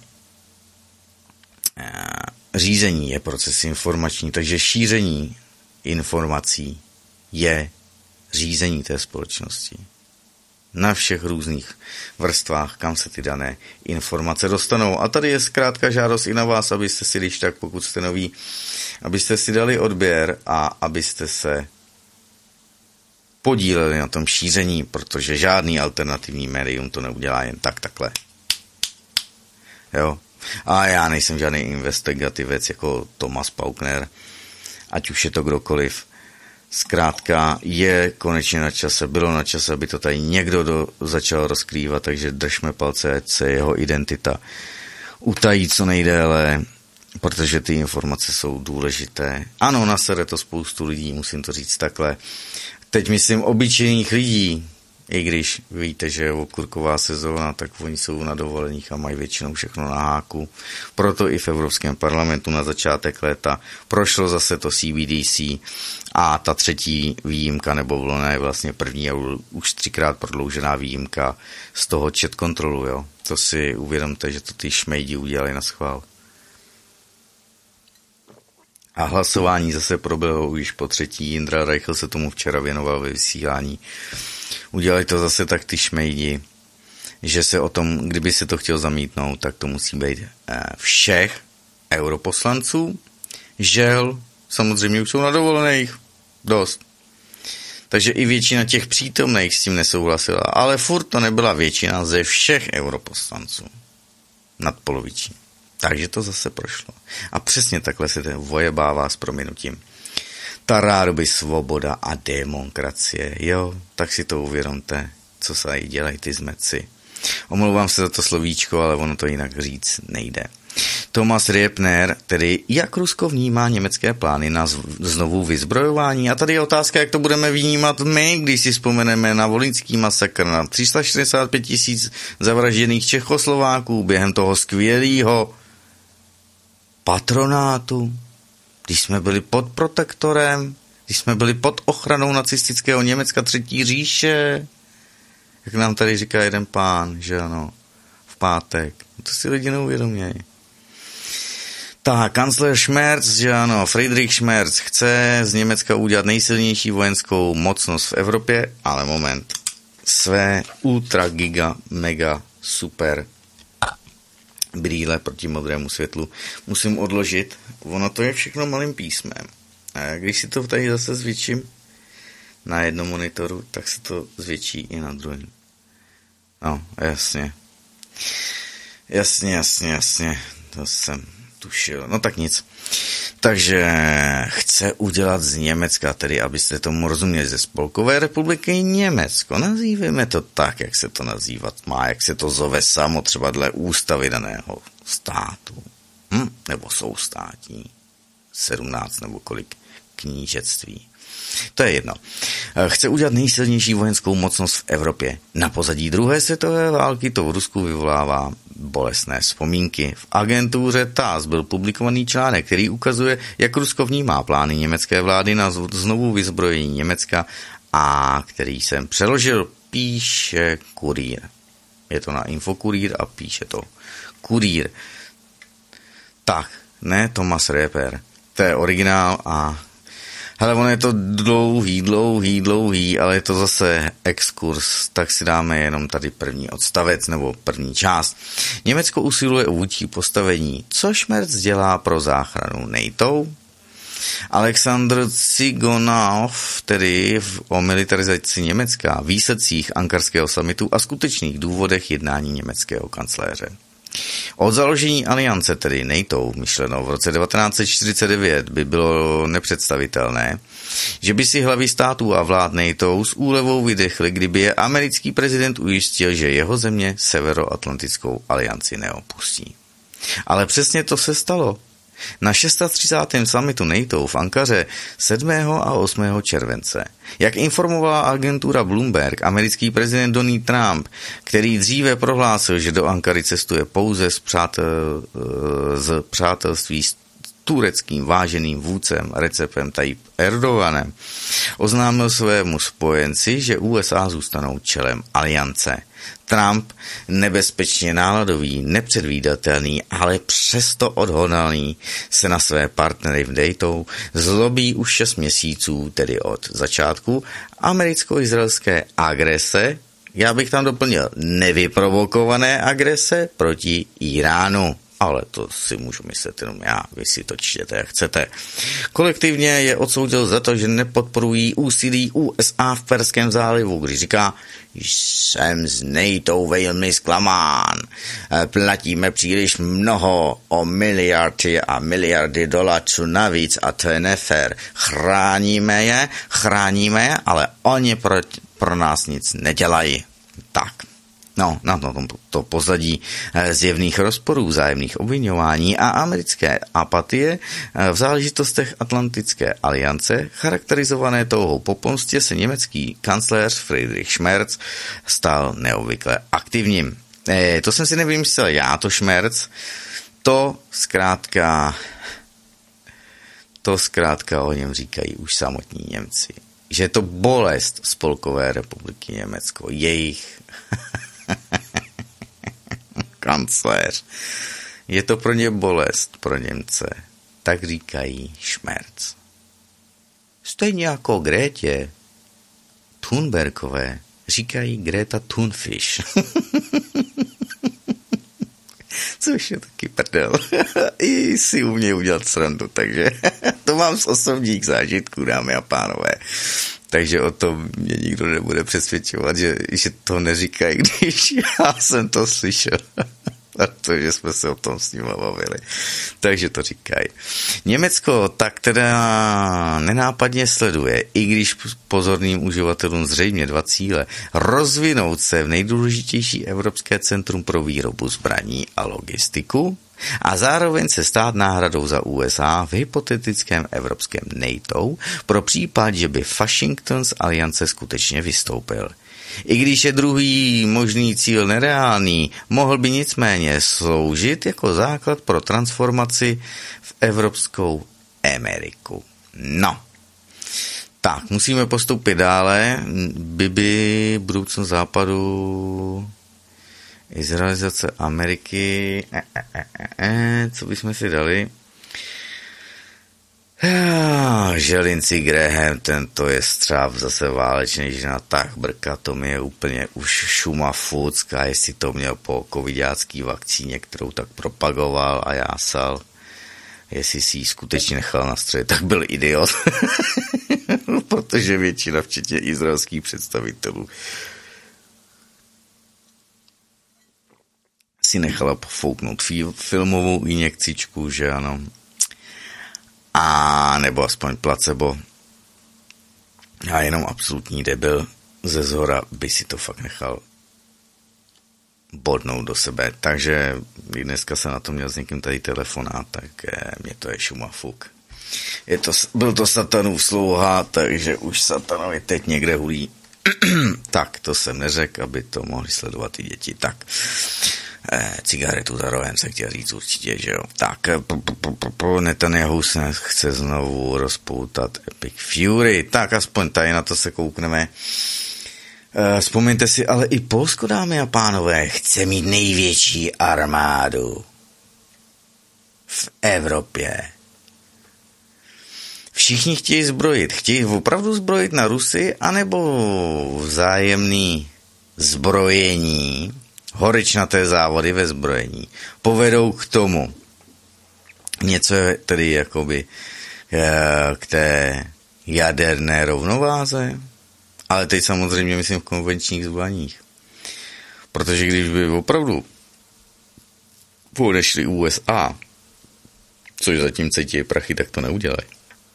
řízení je proces informační, takže šíření informací je řízení té společnosti. Na všech různých vrstvách, kam se ty dané informace dostanou. A tady je zkrátka žádost i na vás, abyste si, když tak, pokud jste noví, abyste si dali odběr a abyste se podíleli na tom šíření, protože žádný alternativní médium to neudělá jen takhle. Jo? A já nejsem žádný investigativec jako Thomas Paukner, ať už je to kdokoliv. Zkrátka je konečně na čase, bylo na čase, aby to tady někdo začal rozkrývat, takže držme palce, ať se jeho identita utají co nejdéle, protože ty informace jsou důležité. Ano, nasere to spoustu lidí, musím to říct takhle. Teď myslím obyčejných lidí, i když víte, že je okurková sezóna, tak oni jsou na dovoleních a mají většinou všechno na háku. Proto i v Evropském parlamentu na začátek léta prošlo zase to CBDC a ta třetí výjimka nebo vlna je vlastně první a už 3krát prodloužená výjimka z toho chat kontrolu. Jo. To si uvědomte, že to ty šmejdi udělali na schvál. A hlasování zase proběhlo už po třetí. Jindra Reichl se tomu včera věnoval ve vysílání. Udělali to zase tak ty šmejdi, že se o tom, kdyby se to chtěl zamítnout, tak to musí být všech europoslanců. Žel, samozřejmě už jsou na dovolených dost. Takže i většina těch přítomných s tím nesouhlasila, ale furt to nebyla většina ze všech europoslanců. Nadpoloviční. Takže to zase prošlo. A přesně takhle se to vojebává s prominutím. Ta rádoby svoboda a demokracie, jo, tak si to uvědomte, co se tady dělají ty zmeci. Omlouvám se za to slovíčko, ale ono to jinak říct nejde. Thomas Riepner, tedy jak Rusko vnímá německé plány na znovu vyzbrojování. A tady je otázka, jak to budeme vnímat my, když si vzpomeneme na volyňský masakr, na 365 000 zavražděných Čechoslováků během toho skvělého patronátu, když jsme byli pod protektorem, když jsme byli pod ochranou nacistického Německa třetí říše, jak nám tady říká jeden pán, že ano, v pátek. To si lidi neuvědomějí. Tak, kancler Schmerz, že ano, Friedrich Schmerz chce z Německa udělat nejsilnější vojenskou mocnost v Evropě, ale moment, své ultra giga mega super brýle proti modrému světlu musím odložit. Ono to je všechno malým písmem. A když si to tady zase zvětším na jednom monitoru, tak se to zvětší i na druhém. No, jasně. Jasně. To jsem tušil. No tak nic. Takže chce udělat z Německa, tedy abyste tomu rozuměli, ze Spolkové republiky Německo. Nazývejme to tak, jak se to nazývat má, jak se to zove samo třeba dle ústavy daného státu. Nebo soustátí. 17 nebo kolik knížectví. To je jedno. Chce udělat nejsilnější vojenskou mocnost v Evropě. Na pozadí druhé světové války to v Rusku vyvolává bolestné vzpomínky. V agentuře TASS byl publikovaný článek, který ukazuje, jak Rusko vnímá plány německé vlády na znovu vyzbrojení Německa a který jsem přeložil, píše Kurýr. Je to na Infokurýr a píše to Kurýr. Tak, ne Thomas Reper. To je originál a hele, ono je to dlouhý, ale je to zase exkurs, tak si dáme jenom tady první odstavec nebo první část. Německo usiluje o vůdčí postavení, což Merc dělá pro záchranu NATO. Alexandr Tsiganov, tedy o militarizaci Německa, výsledcích ankarského summitu a skutečných důvodech jednání německého kancléře. Od založení aliance, tedy NATO, myšleno v roce 1949, by bylo nepředstavitelné, že by si hlavy států a vlád NATO s úlevou vydechli, kdyby je americký prezident ujistil, že jeho země Severoatlantickou alianci neopustí. Ale přesně to se stalo. Na 630. summitu NATO v Ankaře 7. a 8. července. Jak informovala agentura Bloomberg, americký prezident Donald Trump, který dříve prohlásil, že do Ankary cestuje pouze z přátelství s tureckým váženým vůdcem Recepem Tayyip Erdoganem, oznámil svému spojenci, že USA zůstanou čelem aliance. Trump, nebezpečně náladový, nepředvídatelný, ale přesto odhodlaný, se na své partnery v NATO zlobí už 6 měsíců, tedy od začátku americko-izraelské agrese, já bych tam doplnil nevyprovokované agrese proti Iránu. Ale to si můžu myslet jenom já, vy si to čtěte, jak chcete. Kolektivně je odsoudil za to, že nepodporují úsilí USA v Perském zálivu, když říká, jsem z NATO velmi zklamán, platíme příliš mnoho o miliardy a miliardy dolarů navíc a to je nefér. Chráníme je, ale oni pro nás nic nedělají. Tak. No, na to pozadí zjevných rozporů, vzájemných obviňování a americké apatie v záležitostech Atlantické aliance, charakterizované touhou po pomstě, se německý kancléř Friedrich Merz stal neobvykle aktivním. To jsem si nevymyslel já, to Merz, to zkrátka o něm říkají už samotní Němci. Že je to bolest Spolkové republiky Německo, jejich kancléř. Je to pro ně bolest, pro Němce. Tak říkají Schmerz. Stejně jako Grétě Thunbergové říkají Greta Thunfish. Což je taky prdel. I si umějí udělat srandu, takže to mám z osobních zážitků, dámy a pánové. Takže o tom mě nikdo nebude přesvědčovat, že to neříkají, když já jsem to slyšel. Protože jsme se o tom s ním bavili. Takže to říkají. Německo tak teda nenápadně sleduje, i když pozorným uživatelům zřejmě 2 cíle, rozvinout se v nejdůležitější evropské centrum pro výrobu zbraní a logistiku a zároveň se stát náhradou za USA v hypotetickém evropském NATO pro případ, že by Washington z aliance skutečně vystoupil. I když je druhý možný cíl nereálný, mohl by nicméně sloužit jako základ pro transformaci v Evropskou Ameriku. No, tak, musíme postupit dále. Bibi, budoucnost západu, izraelizace Ameriky, co bychom si dali? že Lindsey Graham, tento je střáv zase válečný, že na tak brka, to mi je úplně už šuma fucka, jestli to měl po covidácký vakcíně, kterou tak propagoval a jásal. Jestli si ji skutečně nechal na střed, tak byl idiot. Protože většina, včetně izraelských představitelů, si nechala pofouknout filmovou injekcičku, že ano. A nebo aspoň placebo. A jenom absolutní debil ze zhora by si to fakt nechal bodnout do sebe. Takže dneska jsem na to měl s někým tady telefonát, tak mě to je šumafuk. Byl to satanův slouha, takže už satanovi teď někde hulí. Tak, to jsem neřekl, aby to mohli sledovat i děti. Tak, cigaretu zároveň se chtěl říct určitě, že jo. Tak, Netanyahu se chce znovu rozpoutat Epic Fury. Tak, aspoň tady na to se koukneme. Vzpomeňte si, ale i Polsko, dámy a pánové, chce mít největší armádu v Evropě. Všichni chtějí zbrojit. Chtějí opravdu zbrojit na Rusy, anebo vzájemný zbrojení, horečnaté závody ve zbrojení, povedou k tomu. Něco tedy jakoby k té jaderné rovnováze, ale teď samozřejmě myslím v konvenčních zbraních. Protože když by opravdu odešli USA, což zatím cítí prachy, tak to neudělají.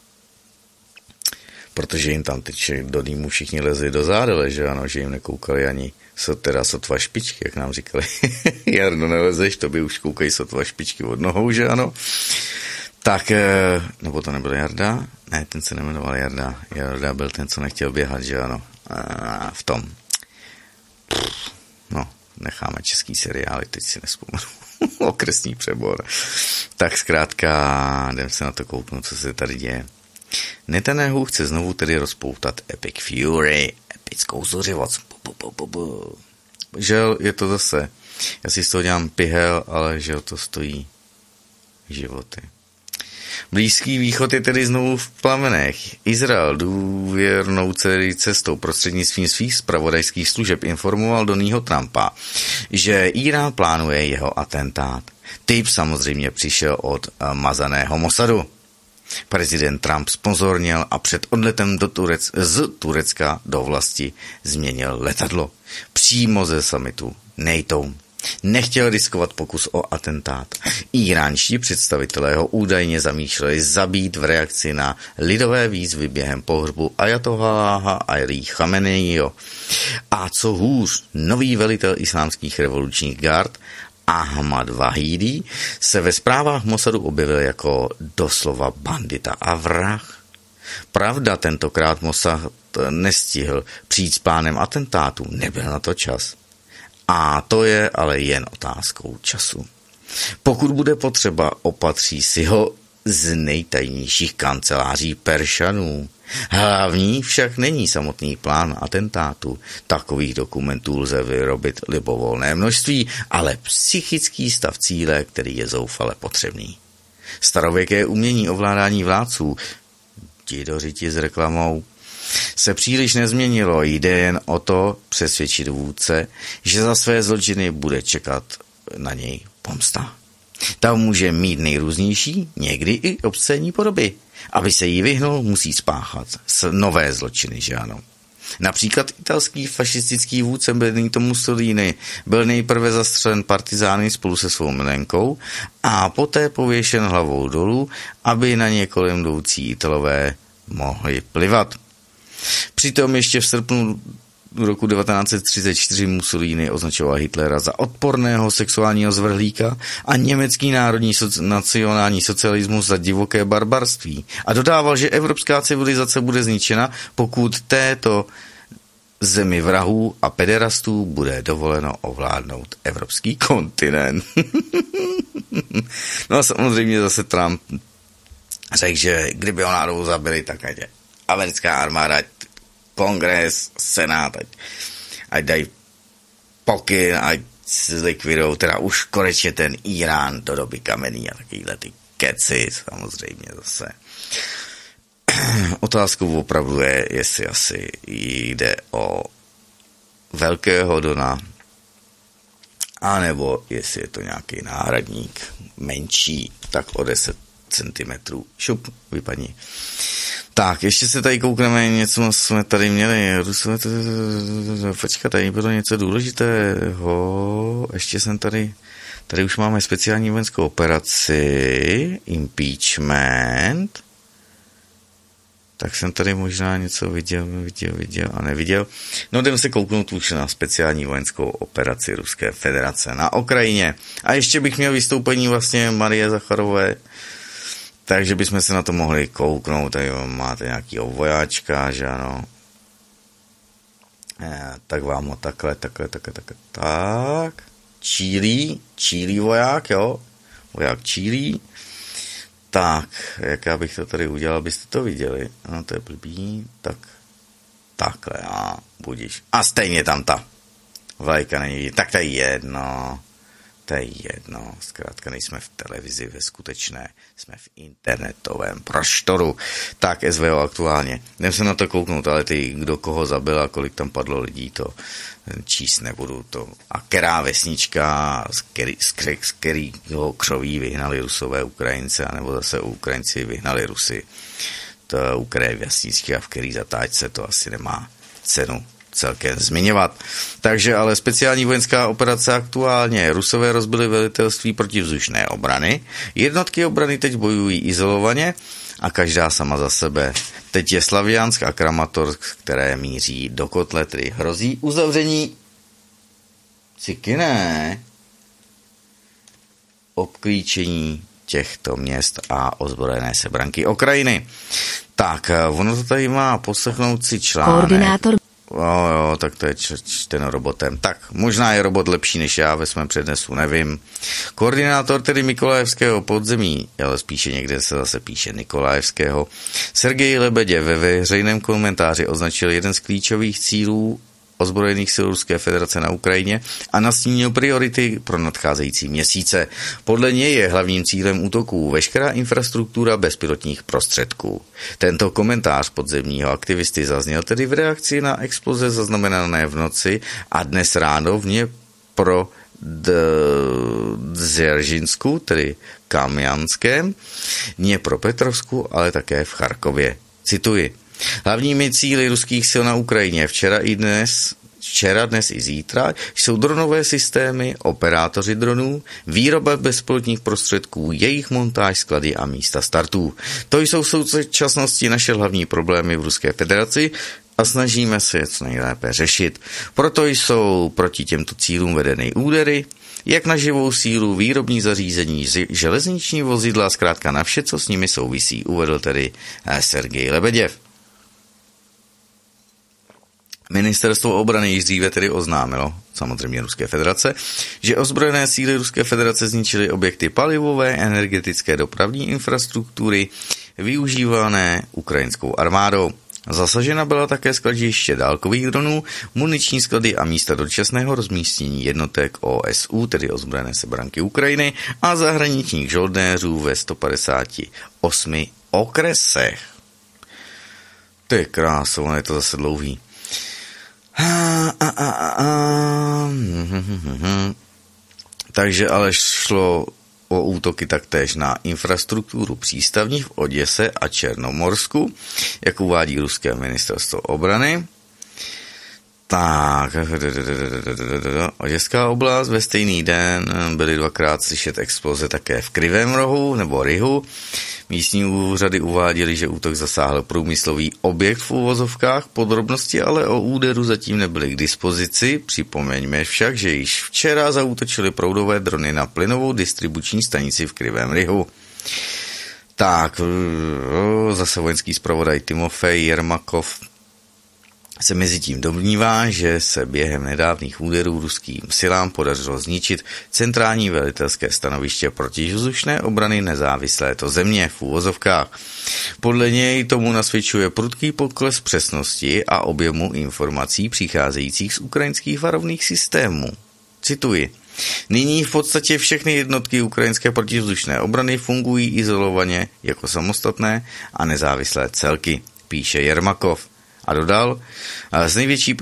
Protože jim tam teď do dýmu všichni lezli do zádele, že ano, že jim nekoukali ani sotva špičky, jak nám říkali. Jarno, nelezeš, to by už koukají sotva špičky od nohou, že ano. Tak, nebo to nebyl Jarda? Ne, ten se nemenoval Jarda. Jarda byl ten, co nechtěl běhat, že ano. V tom. No, necháme český seriály, teď si nespomenu. Okresní přebor. Tak zkrátka, jdem se na to kouknout, co se tady děje. Netanyahu chce znovu tedy rozpoutat Epic Fury, epickou zuřivost. Žel, je to zase. Já si z toho dělám pihel, ale žel to stojí životy. Blízký východ je tedy znovu v plamenech. Izrael důvěrnou cestou prostřednictvím svých zpravodajských služeb informoval Donního Trumpa, že Irán plánuje jeho atentát. Typ samozřejmě přišel od mazaného Mossadu. Prezident Trump sponzornil a před odletem z Turecka do vlasti změnil letadlo. Přímo ze summitu NATO. Nechtěl riskovat pokus o atentát. Iránští představitelé ho údajně zamýšleli zabít v reakci na lidové výzvy během pohřbu ajatoláha Ali Chameneiho. A co hůř, nový velitel islámských revolučních gard Ahmad Vahidi se ve zprávách Mossadu objevil jako doslova bandita a vrah. Pravda, tentokrát Mossad nestihl přijít s plánem atentátu, nebyl na to čas. A to je ale jen otázkou času. Pokud bude potřeba, opatří si ho z nejtajnějších kanceláří Peršanů. Hlavní však není samotný plán atentátu. Takových dokumentů lze vyrobit libovolné množství, ale psychický stav cíle, který je zoufale potřebný. Starověké umění ovládání vládců, didořiti s reklamou, se příliš nezměnilo, jde jen o to přesvědčit vůdce, že za své zločiny bude čekat na něj pomsta. Ta může mít nejrůznější, někdy i obscénní podoby. Aby se jí vyhnul, musí spáchat nové zločiny, že ano. Například italský fašistický vůdce Benito Mussolini byl nejprve zastřelen partizány spolu se svou milenkou a poté pověšen hlavou dolů, aby na ně kolem jdoucí Italové mohli plivat. Přitom ještě v srpnu roku 1934 Mussolini označoval Hitlera za odporného sexuálního zvrhlíka a německý národní nacionální socialismus za divoké barbarství. A dodával, že evropská civilizace bude zničena, pokud této zemi vrahů a pederastů bude dovoleno ovládnout evropský kontinent. No a samozřejmě zase Trump řekl, že kdyby ho náhodou zabili, tak ať americká armáda, kongres, senát, ať dají pokyn, ať zlikvidou, teda už konečně ten Irán do doby kamenný a takovýhle ty keci, samozřejmě zase. Otázkou opravdu je, jestli asi jde o velkého dona, anebo jestli je to nějaký náhradník menší, tak o 10 centimetrů. Šup, vypadni. Tak, ještě se tady koukneme, něco jsme tady měli. Počkat, tady bylo něco důležitého. Ještě jsem tady už máme speciální vojenskou operaci, impeachment. Tak jsem tady možná něco viděl a neviděl. No jdem se kouknout už na speciální vojenskou operaci Ruské federace na Ukrajině. A ještě bych měl vystoupení vlastně Marie Zacharové, takže bychom se na to mohli kouknout. Tady máte nějakýho vojáčka, že ano. Tak vám ho takhle. Tak. Čílí voják, jo. Voják čílí. Tak, jak já bych to tady udělal, abyste to viděli. No to je blbý. Tak. Takhle, a budíš. A stejně tam ta vlajka není vidět. Tak to je jedno. Zkrátka nejsme v televizi ve skutečné, jsme v internetovém prostoru. Tak SVO aktuálně. Jdem se na to kouknout, ale kdo koho zabil a kolik tam padlo lidí, to číst nebudu. To. A která vesnička, z kterého křoví vyhnali Rusové Ukrajince, anebo zase Ukrajinci vyhnali Rusy. To u které vesničky a v který zatáčce to asi nemá cenu celkem zmiňovat. Takže ale speciální vojenská operace aktuálně. Rusové rozbili velitelství protivzdušné obrany. Jednotky obrany teď bojují izolovaně a každá sama za sebe. Teď je Slaviansk a Kramatorsk, které míří do Kotletry. Hrozí uzavření obklíčení těchto měst a ozbrojené sebranky Ukrajiny. Tak, ono to tady má poslechnout si článek. Koordinátor. Jo, tak to je čteno robotem. Tak, možná je robot lepší než já ve svém přednesu, nevím. Koordinátor tedy Mikolajevského podzemí, ale spíše někde se zase píše Nikolajevského, Sergej Lebeděv ve veřejném komentáři označil jeden z klíčových cílů ozbrojených sil Ruské federace na Ukrajině a nastínil priority pro nadcházející měsíce. Podle něj je hlavním cílem útoků veškerá infrastruktura bezpilotních prostředků. Tento komentář podzemního aktivisty zazněl tedy v reakci na exploze zaznamenané v noci a dnes ráno v Dzeržínsku, tedy Kamjanském, Dněpropetrovsku, ale také v Charkově. Cituji. Hlavními cíli ruských sil na Ukrajině včera, dnes i zítra jsou dronové systémy, operátoři dronů, výroba bezpilotních prostředků, jejich montáž, sklady a místa startů. To jsou v současnosti naše hlavní problémy v Ruské federaci a snažíme se je co nejlépe řešit. Proto jsou proti těmto cílům vedeny údery, jak na živou sílu, výrobní zařízení, železniční vozidla, zkrátka na vše, co s nimi souvisí, uvedl tedy Sergej Lebeděv. Ministerstvo obrany již dříve tedy oznámilo, samozřejmě Ruské federace, že ozbrojené síly Ruské federace zničily objekty palivové, energetické dopravní infrastruktury využívané ukrajinskou armádou. Zasažena byla také skladiště dálkových dronů, muniční sklady a místa dočasného rozmístění jednotek OSU, tedy ozbrojené sebranky Ukrajiny, a zahraničních žoldnéřů ve 158 okresech. To je krásno, je to zase dlouhý. Takže ale šlo o útoky taktéž na infrastrukturu přístavní v Oděse a Černomorsku, jak uvádí ruské ministerstvo obrany. Tak, Oděská oblast, ve stejný den byly dvakrát slyšet exploze také v Krivém rohu nebo Rihu. Místní úřady uváděly, že útok zasáhl průmyslový objekt v uvozovkách, podrobnosti ale o úderu zatím nebyly k dispozici. Připomeňme však, že již včera zaútočily proudové drony na plynovou distribuční stanici v Krivém Rihu. Tak, zase vojenský zpravodaj Timofej Jermakov se mezitím domnívá, že se během nedávných úderů ruským silám podařilo zničit centrální velitelské stanoviště protivzdušné obrany nezávislé země v úvozovkách. Podle něj tomu nasvědčuje prudký pokles přesnosti a objemu informací přicházejících z ukrajinských varovných systémů. Cituji. Nyní v podstatě všechny jednotky ukrajinské protivzdušné obrany fungují izolovaně jako samostatné a nezávislé celky, píše Jermakov. A dodal, s největší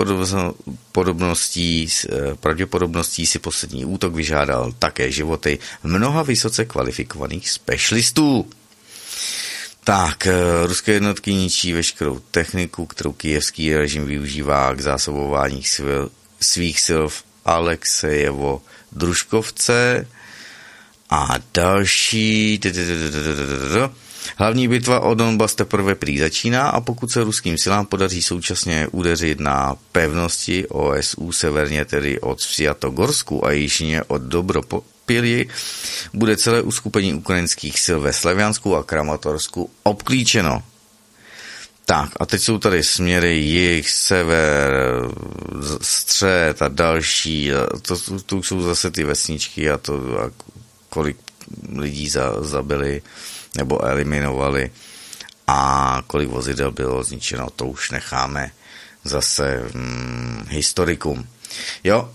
pravděpodobností si poslední útok vyžádal také životy mnoha vysoce kvalifikovaných specialistů. Tak, ruské jednotky ničí veškerou techniku, kterou kyjevský režim využívá k zásobování svých sil v Alexejevo Družkovce a další. Hlavní bitva o Donbas teprve prý začíná a pokud se ruským silám podaří současně udeřit na pevnosti OSU severně tedy od Sviatogorsku a jižně od Dobropilji, bude celé uskupení ukrajinských sil ve Slaviansku a Kramatorsku obklíčeno. Tak a teď jsou tady směry jih, sever, střed a další. To jsou zase ty vesničky a kolik lidí zabili nebo eliminovali a kolik vozidel bylo zničeno, to už necháme zase historikům. Jo.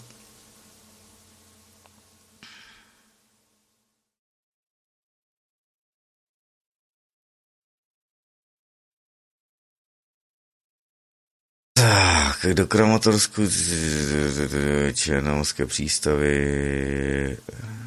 Tak, do Kramatorsku Černomorské přístavy.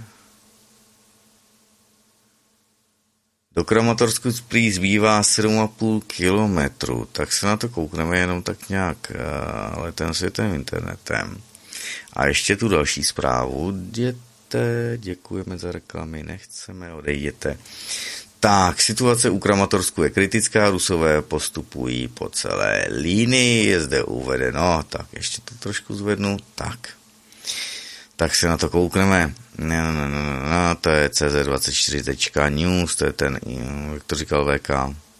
Do Kramatorsku prý zbývá 7,5 kilometru, tak se na to koukneme jenom tak nějak letem světem internetem. A ještě tu další zprávu. Děkujeme za reklamy, nechceme, odejděte. Tak, situace u Kramatorsku je kritická, Rusové postupují po celé línii, je zde uvedeno, tak ještě to trošku zvednu, tak se na to koukneme. To je cz24.news, to je ten, jak to říkal VK.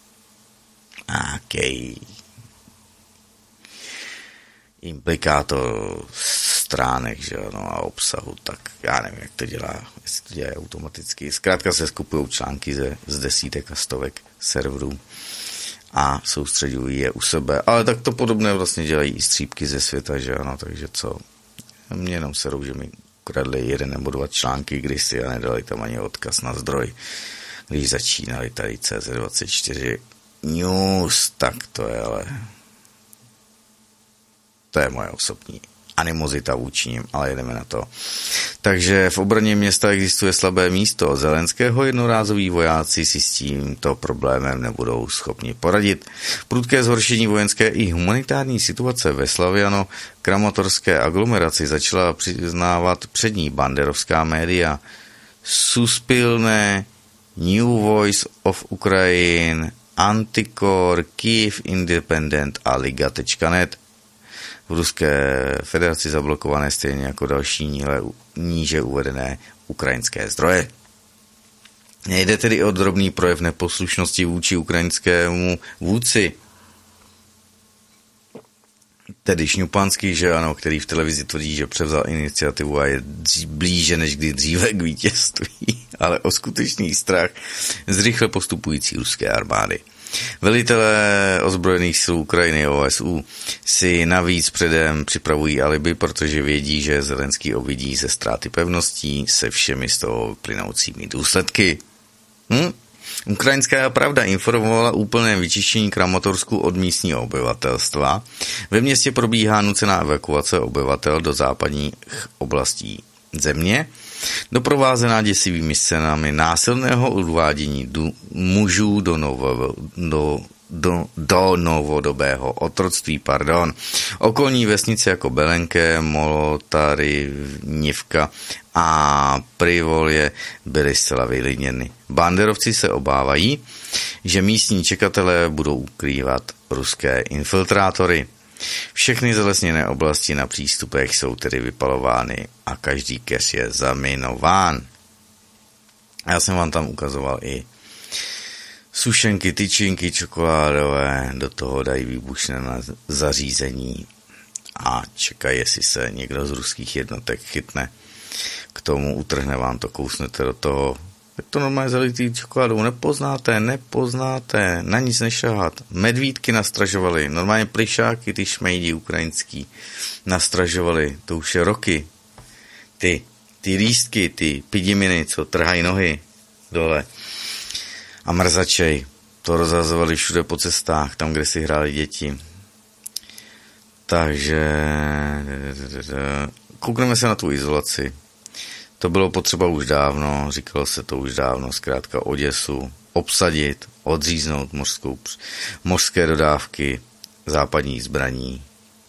Implikátor stránek, že ano, a obsahu, tak já nevím, jak to dělá, jestli to dělá automaticky. Zkrátka se skupují články z desítek a stovek serverů a soustředují je u sebe. Ale tak to podobné vlastně dělají i střípky ze světa, že ano, takže co? Mě jenom serou, že mi ukradli 1 nebo 2 články kdysi a nedali tam ani odkaz na zdroj. Když začínali tady CZ24 News, tak to je ale... To je moje osobní animozita vůči nim, ale jedeme na to. Takže v obraně města existuje slabé místo. Zelenského jednorázoví vojáci si s tímto problémem nebudou schopni poradit. Prudké zhoršení vojenské i humanitární situace ve Slaviano-Kramatorské aglomeraci začala přiznávat přední banderovská média. Suspilné, New Voice of Ukraine, Antikor, Kyiv Independent a Liga.net. V Ruské federaci zablokované stejně jako další níže uvedené ukrajinské zdroje. Nejde tedy o drobný projev neposlušnosti vůči ukrajinskému vůdci, tedy Šňupanský, že ano, který v televizi tvrdí, že převzal iniciativu a je blíže než kdy dříve k vítězství, ale o skutečný strach z rychle postupující ruské armády. Velitelé ozbrojených sil Ukrajiny OSU si navíc předem připravují alibi, protože vědí, že Zelenský obvidí ze ztráty pevností se všemi z toho plynoucími důsledky. Ukrajinská pravda informovala úplném vyčištění Kramatorsku od místního obyvatelstva. Ve městě probíhá nucená evakuace obyvatel do západních oblastí země, doprovázená děsivými scénami násilného odvádění mužů do novodobého otroctví. Okolní vesnice jako Belenké, Molotarivnivka a Privolje byly zcela vylidněny. Banderovci se obávají, že místní čekatelé budou ukrývat ruské infiltrátory. Všechny zalesněné oblasti na přístupech jsou tedy vypalovány a každý keř je zaminován. Já jsem vám tam ukazoval i sušenky, tyčinky čokoládové, do toho dají výbušné zařízení a čekají, jestli se někdo z ruských jednotek chytne k tomu, utrhne vám to, kousnete do toho. Je to normálně zalitý čokoládou, nepoznáte, na nic nešahat. Medvídky nastražovali, normálně plišáky, ty šmejdi ukrajinský, nastražovali, to už je roky. Ty ty lístky, ty pidiminy, co trhají nohy dole a mrzačej, to rozhazovali všude po cestách, tam, kde si hráli děti. Takže koukneme se na tu izolaci. To bylo potřeba už dávno, říkalo se to už dávno, zkrátka Oděsu obsadit, odříznout mořské dodávky západních zbraní.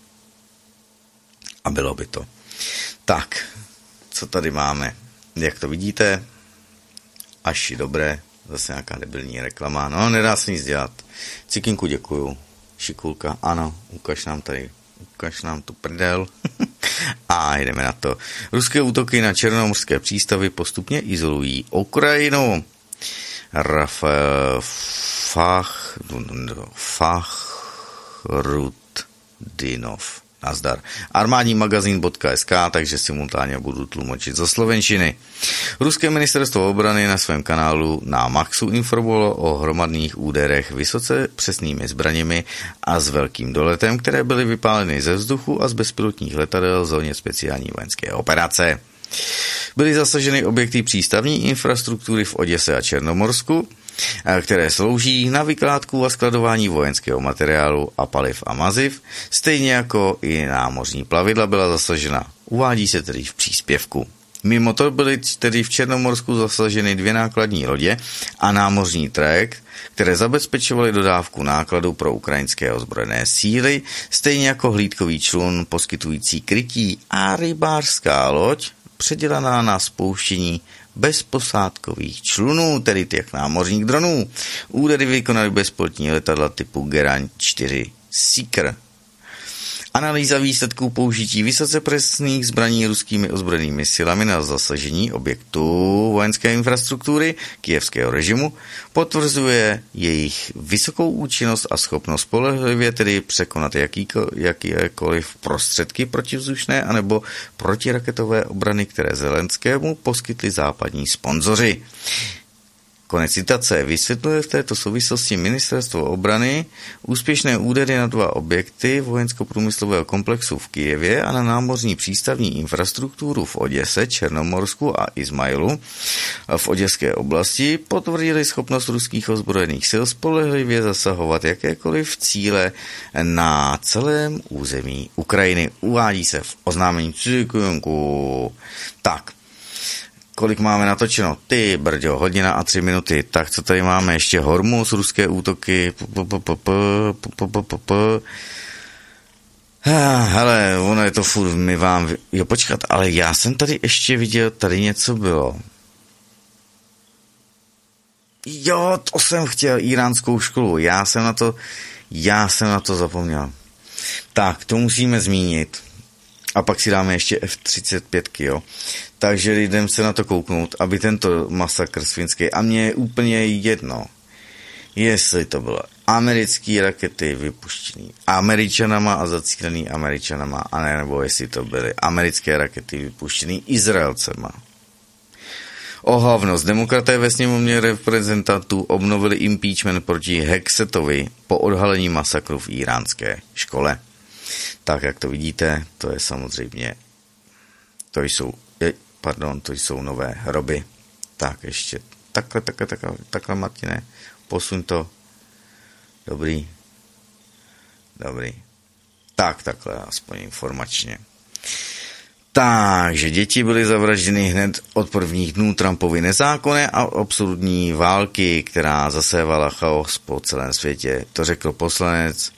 A bylo by to. Tak, co tady máme? Jak to vidíte? Až dobré, zase nějaká debilní reklama. No, nedá se nic dělat. Cikinku děkuju. Šikulka, ano, ukaž nám tu prdel. A jdeme na to. Ruské útoky na černomorské přístavy postupně izolují Ukrajinu. Rafael Fakhrudinov. Nazdar. Armádní magazín.sk, takže simultánně budu tlumočit zo slovenčiny. Ruské ministerstvo obrany na svém kanálu na Maxu informovalo o hromadných úderech vysoce přesnými zbraněmi a s velkým doletem, které byly vypáleny ze vzduchu a z bezpilotních letadel v zóně speciální vojenské operace. Byly zasaženy objekty přístavní infrastruktury v Oděse a Černomorsku, které slouží na vykládku a skladování vojenského materiálu a paliv a maziv, stejně jako i námořní plavidla byla zasažena. Uvádí se tedy v příspěvku. Mimo to byly tedy v Černomorsku zasaženy 2 nákladní lodě a námořní trajekt, které zabezpečovaly dodávku nákladu pro ukrajinské ozbrojené síly, stejně jako hlídkový člun poskytující krytí a rybářská loď, předělaná na spouštění bezposádkových člunů, tedy těch námořních dronů. Údery vykonaly bezpilotní letadla typu Geran 4 Seeker. Analýza výsledků použití vysoce přesných zbraní ruskými ozbrojenými silami na zasažení objektu vojenské infrastruktury kyjevského režimu potvrzuje jejich vysokou účinnost a schopnost spolehlivě tedy překonat jakékoliv prostředky protivzdušné anebo protiraketové obrany, které Zelenskému poskytli západní sponzoři. Konec citace. Vysvětluje v této souvislosti ministerstvo obrany úspěšné údery na 2 objekty vojensko-průmyslového komplexu v Kyjevě a na námořní přístavní infrastrukturu v Oděse, Černomorsku a Izmailu v oděské oblasti potvrdili schopnost ruských ozbrojených sil spolehlivě zasahovat jakékoliv cíle na celém území Ukrajiny. Uvádí se v oznámení Cikinku. Tak. Kolik máme natočeno? Ty brďo, 1 hodina a 3 minuty. Tak co tady máme? Ještě Hormuz, ruské útoky. Hele, ono je to furt, my vám... Jo, počkat, ale já jsem tady ještě viděl, tady něco bylo. Jo, to jsem chtěl, iránskou školu. Já jsem na to zapomněl. Tak, to musíme zmínit. A pak si dáme ještě F-35, jo. Takže jdem se na to kouknout, aby tento masakr svinský, a mně je úplně jedno, jestli to bylo americké rakety vypuštěný Američanama a zacílený Američanama, a nebo jestli to byly americké rakety vypuštěný Izraelcema. Ohavnost. Demokraté ve sněmovně reprezentantů obnovili impeachment proti Hexetovi po odhalení masakru v iránské škole. Tak, jak to vidíte, to je samozřejmě, to jsou nové hroby. Tak, ještě takhle, Martine, posuň to. Dobrý. Tak, takhle, aspoň informačně. Takže děti byly zavražděny hned od prvních dnů Trumpovy nezákonné a absurdní války, která zasévala chaos po celém světě. To řekl poslanec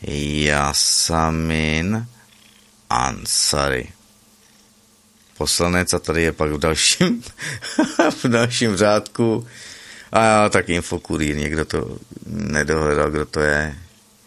Yasamin Ansari. Poslanec, a tady je pak v dalším řádku. A já tak infokurýr, někdo to nedohledal, kdo to je.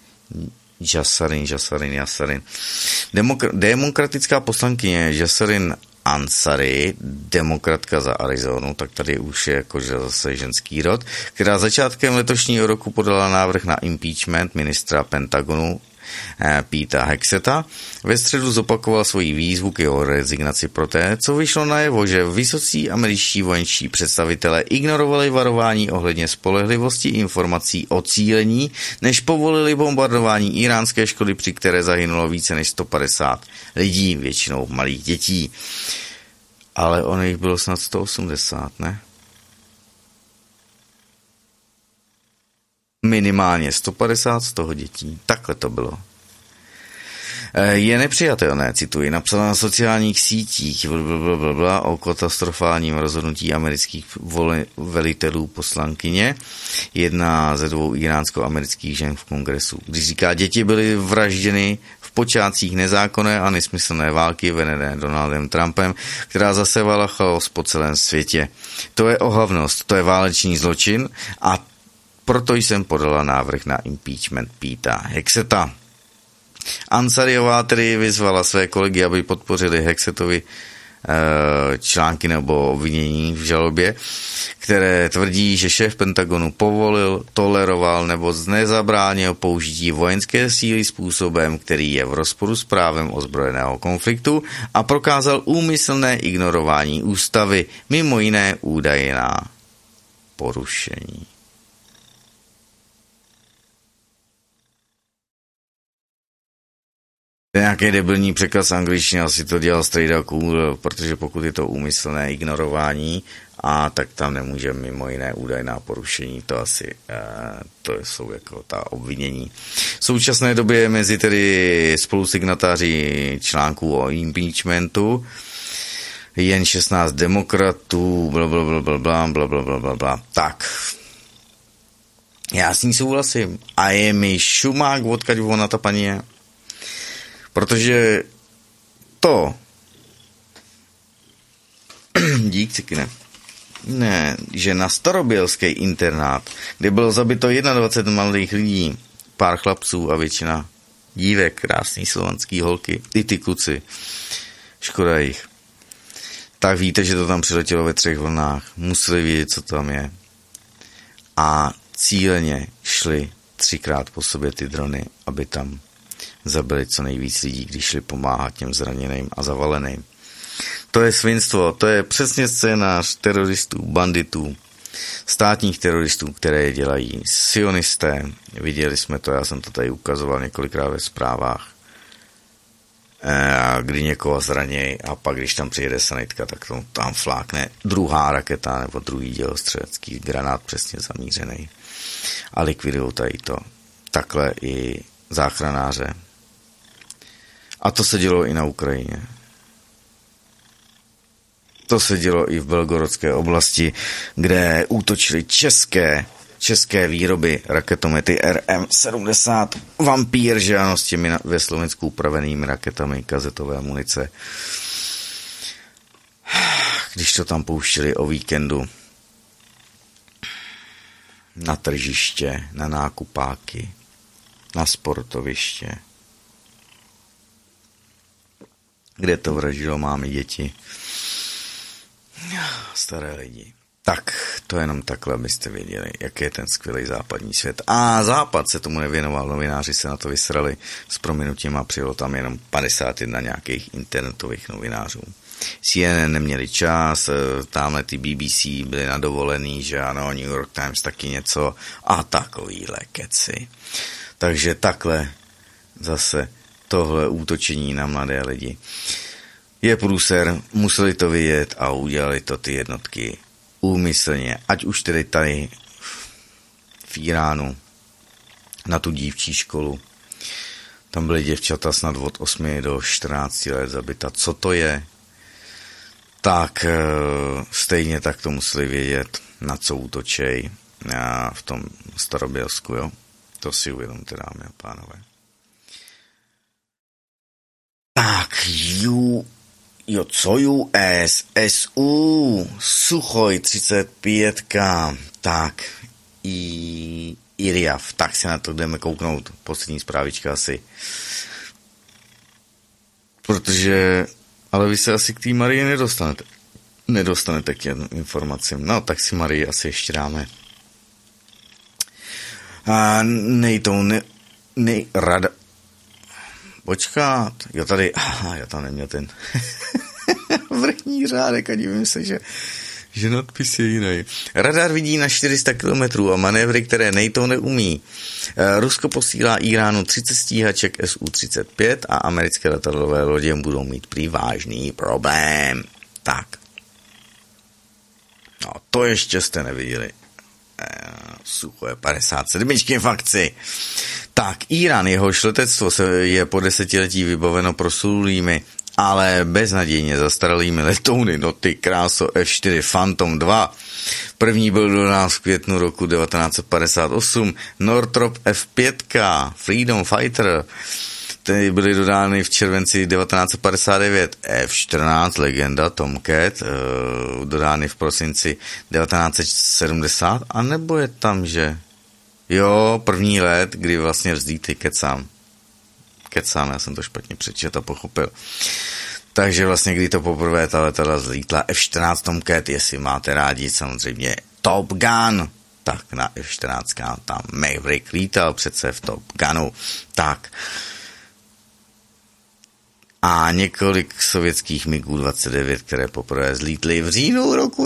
Jasarin. Demokratická poslankyně Jasarin Ansari, demokratka za Arizonu, tak tady už je jakože zase ženský rod, která začátkem letošního roku podala návrh na impeachment ministra Pentagonu Peta Hexeta. Ve středu zopakoval svoji výzvu k jeho rezignaci poté, co vyšlo najevo, že vysocí američtí vojenští představitelé ignorovali varování ohledně spolehlivosti informací o cílení, než povolili bombardování iránské školy, při které zahynulo více než 150 lidí, většinou malých dětí. Ale ono jich bylo snad 180, ne? Minimálně 150 z toho dětí. Takhle to bylo. Je nepřijatelné, cituji, napsala na sociálních sítích o katastrofálním rozhodnutí amerických velitelů poslankyně, jedna ze 2 iránsko-amerických žen v kongresu. Když říká, děti byly vražděny v počátcích nezákonné a nesmyslné války vedené Donaldem Trumpem, která zasevala chaos po celém světě. To je ohavnost, to je válečný zločin a proto jsem podala návrh na impeachment Peta Hexeta. Ansariová tedy vyzvala své kolegy, aby podpořili Hexetovi články nebo obvinění v žalobě, které tvrdí, že šéf Pentagonu povolil, toleroval nebo nezabránil použití vojenské síly způsobem, který je v rozporu s právem ozbrojeného konfliktu a prokázal úmyslné ignorování ústavy, mimo jiné údajná porušení. Nějaký debilní překlad z angličtiny, asi to dělal strejda cool, protože pokud je to úmyslné ignorování, tak tam nemůže mimo jiné údajná porušení, to asi, to jsou jako ta obvinění. V současné době je mezi tedy spolusignatáři článků o impeachmentu jen 16 demokratů, blablabla. Tak, já s ní souhlasím. A je mi šumák, odkaď ona ta paní je. Protože to dík cikine. Ne, že na starobělský internát, kde bylo zabito 21 mladých lidí, pár chlapců a většina dívek, krásný slovanský holky, i ty kluci, škoda jich. Tak víte, že to tam přiletělo ve 3 vlnách, museli vědět, co tam je. A cíleně šli 3krát po sobě ty drony, aby tam zabili co nejvíc lidí, když šli pomáhat těm zraněným a zavaleným. To je svinstvo, to je přesně scénář teroristů, banditů, státních teroristů, které je dělají sionisté. Viděli jsme to, já jsem to tady ukazoval několikrát ve zprávách, kdy někoho zranějí a pak, když tam přijede sanitka, tak to tam flákne druhá raketa nebo druhý dělostřelecký granát přesně zamířený a likvidují tady to. Takhle i záchranáře. A to se dělo i na Ukrajině. To se dělo i v Belgorodské oblasti, kde útočili české výroby raketomety RM-70 Vampír, že ano, s těmi ve Slovensku upravenými raketami kazetové munice. Když to tam pouštěli o víkendu na tržiště, na nákupáky, na sportoviště, kde to vraždilo mámy, děti, staré lidi. Tak, to jenom takhle, abyste věděli, jaký je ten skvělý západní svět. A západ se tomu nevěnoval, novináři se na to vysrali s prominutím a přijelo tam jenom 51 nějakých internetových novinářů. CNN neměli čas, tamhle ty BBC byly na dovolený, že ano, New York Times taky něco a takovýhle keci. Takže takhle zase tohle útočení na mladé lidi je průser, museli to vidět a udělali to ty jednotky úmyslně, ať už tedy tady v Iránu na tu dívčí školu. Tam byly děvčata snad od 8 do 14 let zabita. Co to je? Tak stejně tak to museli vědět, na co útočej v tom Starobělsku, jo. To si uvědomte, dámy a pánové. Tak, co US, SU, Suchoj 35, tak, Iriav, tak se na to jdeme kouknout, poslední zprávička asi. Protože, ale vy se asi k té Marii nedostanete k těm informacím, no tak si Marii asi ještě dáme. A rada. Počkat, jo tady, já tam neměl ten vrchní řádek a divím se, že nadpis je jiný. Radar vidí na 400 km a manévry, které NATO neumí. Rusko posílá Iránu 30 stíhaček Su-35 a americké letadlové lodě budou mít prý vážný problém. Tak, No, to ještě jste neviděli. Suchové 57 v akci. Tak, Irán, jehož letectvo je po desetiletí vybaveno proslulými, ale beznadějně zastaralými letouny, no ty kráso, F4 Phantom 2. První byl dodán v květnu roku 1958, Northrop F5, Freedom Fighter, ty byly dodány v červenci 1959, F14 Legenda Tomcat, dodány v prosinci 1970, a nebo je tam, že jo, první let, kdy vlastně vzlítli, kecám, já jsem to špatně přečetl a pochopil. Takže vlastně, kdy to poprvé ta letadla vzlítla, F14 Tomcat, jestli máte rádi, samozřejmě Top Gun, tak na F14 tam Maverick lítal přece v Top Gunu, tak. A několik sovětských MiG-29, které poprvé zlítly v říjnu roku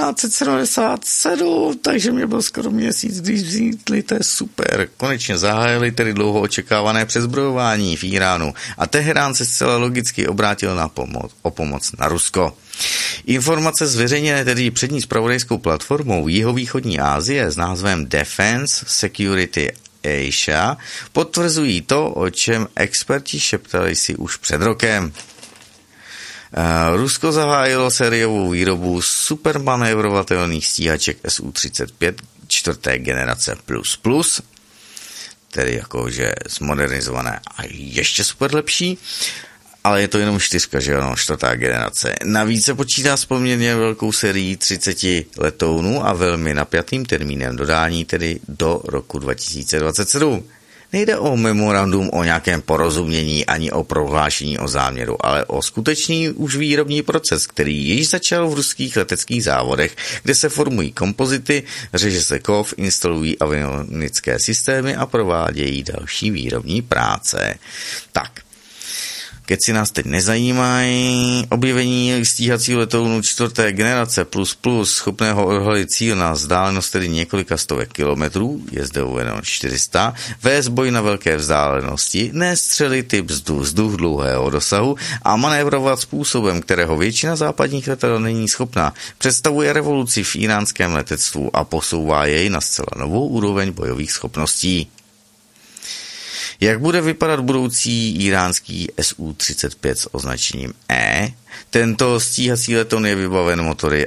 1977, takže mě byl skoro měsíc, když zlítly, to je super. Konečně zahájili tedy dlouho očekávané přezbrojování v Iránu a Teherán se zcela logicky obrátil o pomoc na Rusko. Informace zveřejněné tedy přední zpravodajskou platformou jihovýchodní Asie s názvem Defense Security Asia potvrzují to, o čem experti šeptali si už před rokem. Rusko zahájilo sériovou výrobu supermanévrovatelných stíhaček Su-35 čtvrté generace plus, tedy jakože zmodernizované a ještě super lepší, ale je to jenom 4, že jo, 4. generace. Navíc se počítá s poměrně velkou sérií 30 letounů a velmi napjatým termínem dodání, tedy do roku 2027. Nejde o memorandum o nějakém porozumění ani o prohlášení o záměru, ale o skutečný už výrobní proces, který již začal v ruských leteckých závodech, kde se formují kompozity, řeže se kov, instalují avionické systémy a provádějí další výrobní práce. Tak. Keci nás teď nezajímají. Objevení stíhacího letounu 4. generace plus schopného odhalit cíl na vzdálenost tedy několika stovek kilometrů, je zde uvedeno 400, vést boj na velké vzdálenosti, nestřelit typ vzduch dlouhého dosahu a manévrovat způsobem, kterého většina západních letadel není schopná, představuje revoluci v íránském letectvu a posouvá jej na zcela novou úroveň bojových schopností. Jak bude vypadat budoucí iránský Su-35 s označením E? Tento stíhací letoun je vybaven motory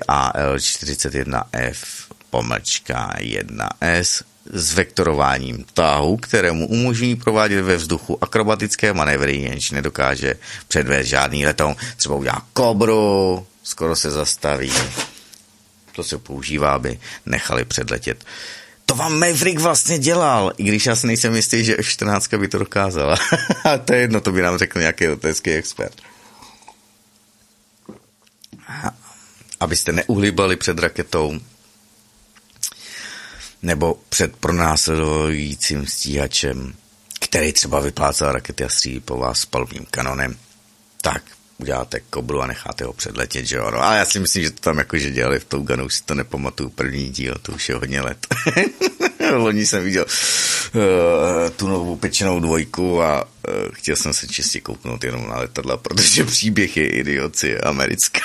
AL-41F-1S s vektorováním tahu, kterému umožní provádět ve vzduchu akrobatické manévry, jenž nedokáže předvést žádný letoun. Třeba udělá kobru, skoro se zastaví. To se používá, aby nechali předletět. To vám Maverick vlastně dělal, i když já si nejsem jistý, že F14 by to dokázala. A to je jedno, to by nám řekl nějaký letecký expert. Abyste neuhlíbali před raketou nebo před pronásledujícím stíhačem, který třeba vyplácal rakety a střílí po vás s palubním kanonem, tak uděláte kobru a necháte ho předletět, že jo. No, ale já si myslím, že to tam jakože dělali v Top Gunu, už si to nepamatuju, první díl, to už je hodně let. Loni jsem viděl tu novou pečenou 2 a chtěl jsem se čistě kouknout jenom na letadla, protože příběh je idioci americká.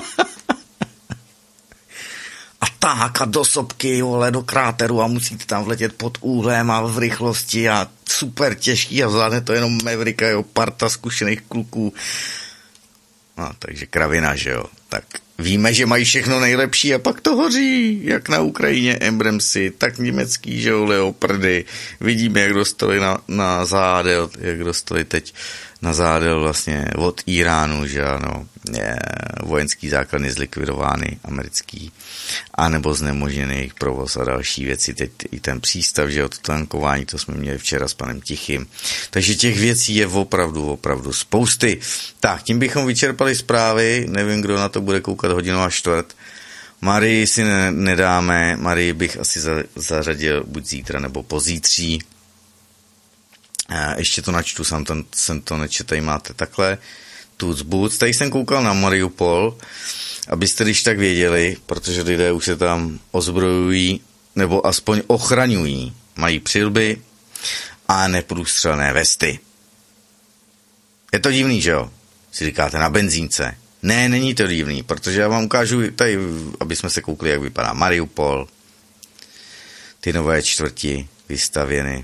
A tak a do sopky, vole, do kráteru a musíte tam vletět pod úhlem a v rychlosti a super těžký a zvládne to jenom Mavericka, jo, parta zkušených kluků. No, takže kravina, že jo. Tak víme, že mají všechno nejlepší a pak to hoří, jak na Ukrajině Embramsy, tak německý, že jo, Leopardy. Vidíme, jak dostali na zádel, jak dostali teď na zádel vlastně od Iránu, že ano, vojenský základny zlikvidovány americký, anebo znemožněný jejich provoz a další věci. Teď i ten přístav, že jo, to tankování, to jsme měli včera s panem Tichým. Takže těch věcí je opravdu spousty. Tak, tím bychom vyčerpali zprávy, nevím, kdo na to bude koukat 1:15. Marii si nedáme, Marii bych asi zařadil buď zítra nebo pozítří. Ještě to načtu, jsem to nečetl, tady máte takhle Tuc Boots. Tady jsem koukal na Mariupol, abyste když tak věděli, protože lidé už se tam ozbrojují, nebo aspoň ochraňují. Mají přilby a neprůstřelné vesty. Je to divný, že jo? Si říkáte na benzínce. Ne, není to divný, protože já vám ukážu tady, aby jsme se koukli, jak vypadá Mariupol, ty nové čtvrti vystavěny.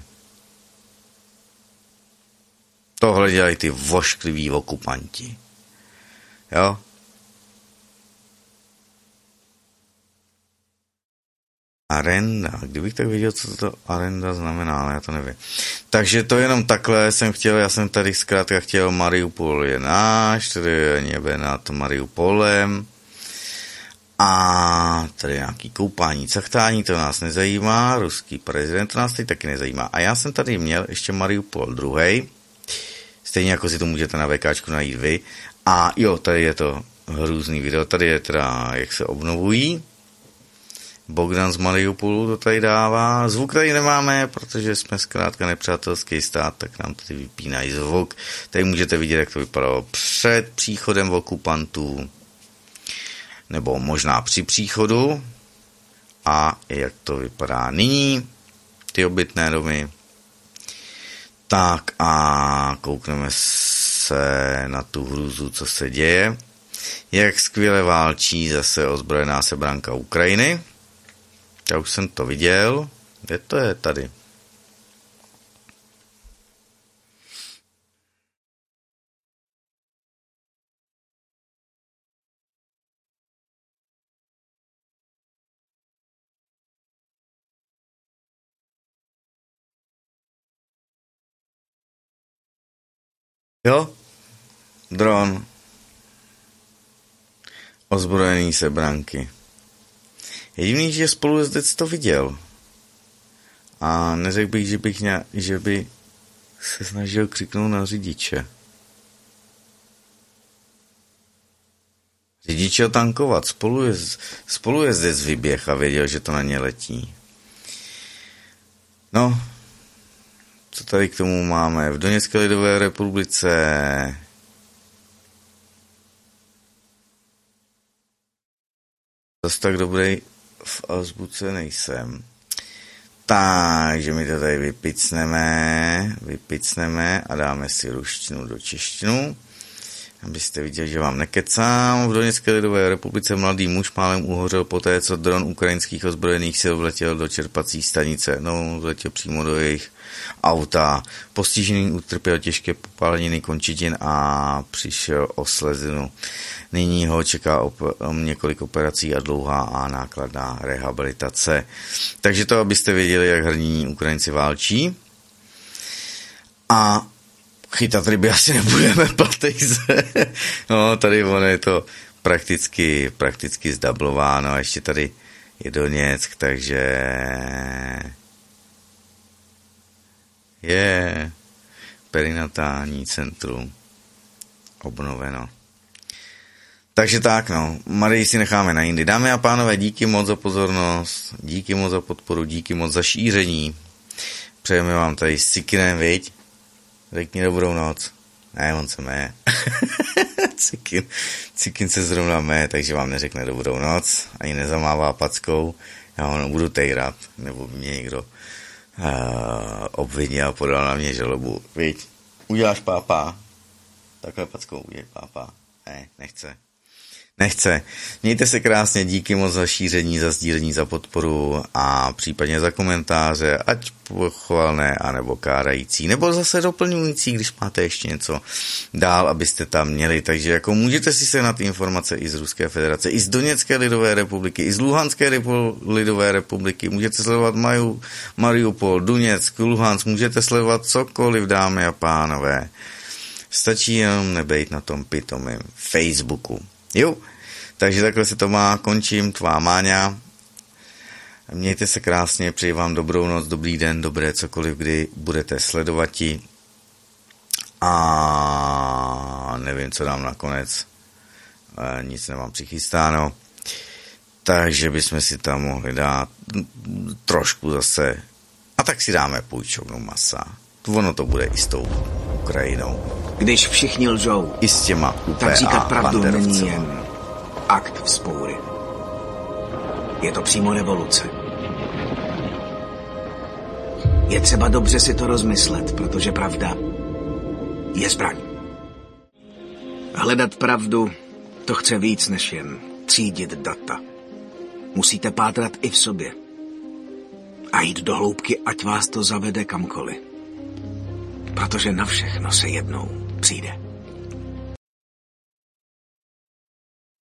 Tohle dělají ty voškliví okupanti. Jo? Arenda. Kdybych tak věděl, co to arenda znamená, ale já to nevím. Takže to jenom takhle jsem chtěl, já jsem tady zkrátka chtěl Mariupol je náš, tady je nebe nad Mariupolem a tady nějaký koupání, cachtání, to nás nezajímá, ruský prezident, to nás tady taky nezajímá. A já jsem tady měl ještě Mariupol druhej, stejně jako si to můžete na VKčku najít vy. A jo, tady je to hrůzný video, tady je teda, jak se obnovují. Bogdan z Mariupolu to tady dává. Zvuk tady nemáme, protože jsme zkrátka nepřátelský stát, tak nám tady vypínají zvuk. Tady můžete vidět, jak to vypadalo před příchodem okupantů, nebo možná při příchodu. A jak to vypadá nyní, ty obytné domy. Tak a koukneme se na tu hrůzu, co se děje. Jak skvěle válčí zase ozbrojená sebranka Ukrajiny. Já už jsem to viděl. Kde to je tady? Jo? Dron. Ozbrojený sebranky. Jediný, že spolujezdec to viděl. A neřekl bych, že by se snažil křiknout na řidiče. Řidiče tankovat. Spolujezdec vyběh a věděl, že to na ně letí. No, co tady k tomu máme? V Doněcké lidové republice zase tak dobrý v azbuce nejsem. Takže my to tady vypicneme a dáme si ruštinu do češtinu. Abyste viděli, že vám nekecám. V Doněcké lidové republice mladý muž málem uhořel poté, co dron ukrajinských ozbrojených sil vletěl do čerpací stanice. No, vletěl přímo do jejich auta. Postižený utrpěl těžké popáleniny končetin a přišel o slezinu. Nyní ho čeká několik operací a dlouhá a nákladná rehabilitace. Takže to, abyste věděli, jak hrdí Ukrajinci válčí. A chytat ryby asi nebudeme, platejze. No, tady ono je to prakticky zdablováno. A ještě tady je Doněck, takže je perinatální centrum obnoveno. Takže tak, no, Marii si necháme na jindy. Dámy a pánové, díky moc za pozornost, díky moc za podporu, díky moc za šíření. Přejeme vám tady s Cikinem, viď? Řekni dobrou noc. Ne, on se mé. Cikin se zrovna mé, takže vám neřekne dobrou noc, ani nezamává packou. Já ho nebudu tejrat, nebo by mě někdo obvinil a podal na mě žalobu. Viď? Uděláš pápa. Takhle packou udělej pápa. Ne, nechce. Mějte se krásně, díky moc za šíření, za sdílení, za podporu a případně za komentáře, ať pochvalné, anebo kárající, nebo zase doplňující, když máte ještě něco dál, abyste tam měli. Takže jako můžete si sehnat informace i z Ruské federace, i z Doněcké lidové republiky, i z Luhanské lidové republiky, můžete sledovat Mariupol, Doněck, Luhansk, můžete sledovat cokoliv, dámy a pánové. Stačí jenom nebejt na tom pitomém Facebooku. Jo, takže takhle se to má, končím, tvá Máňa. Mějte se krásně, přeji vám dobrou noc, dobrý den, dobré cokoliv, kdy budete sledovati. A nevím, co dám nakonec. Nic nemám přichystáno. Takže bychom si tam mohli dát trošku zase. A tak si dáme půjčovnu masa. Ono to bude i s tou Ukrajinou. Když všichni lžou, i s těma tak říkat pravdu není jen akt vzpoury. Je to přímo revoluce. Je třeba dobře si to rozmyslet, protože pravda je zbraň. Hledat pravdu To chce víc než jen třídit data. Musíte pátrat i v sobě. A jít do hloubky, ať vás to zavede kamkoliv. Protože na všechno se jednou přijde.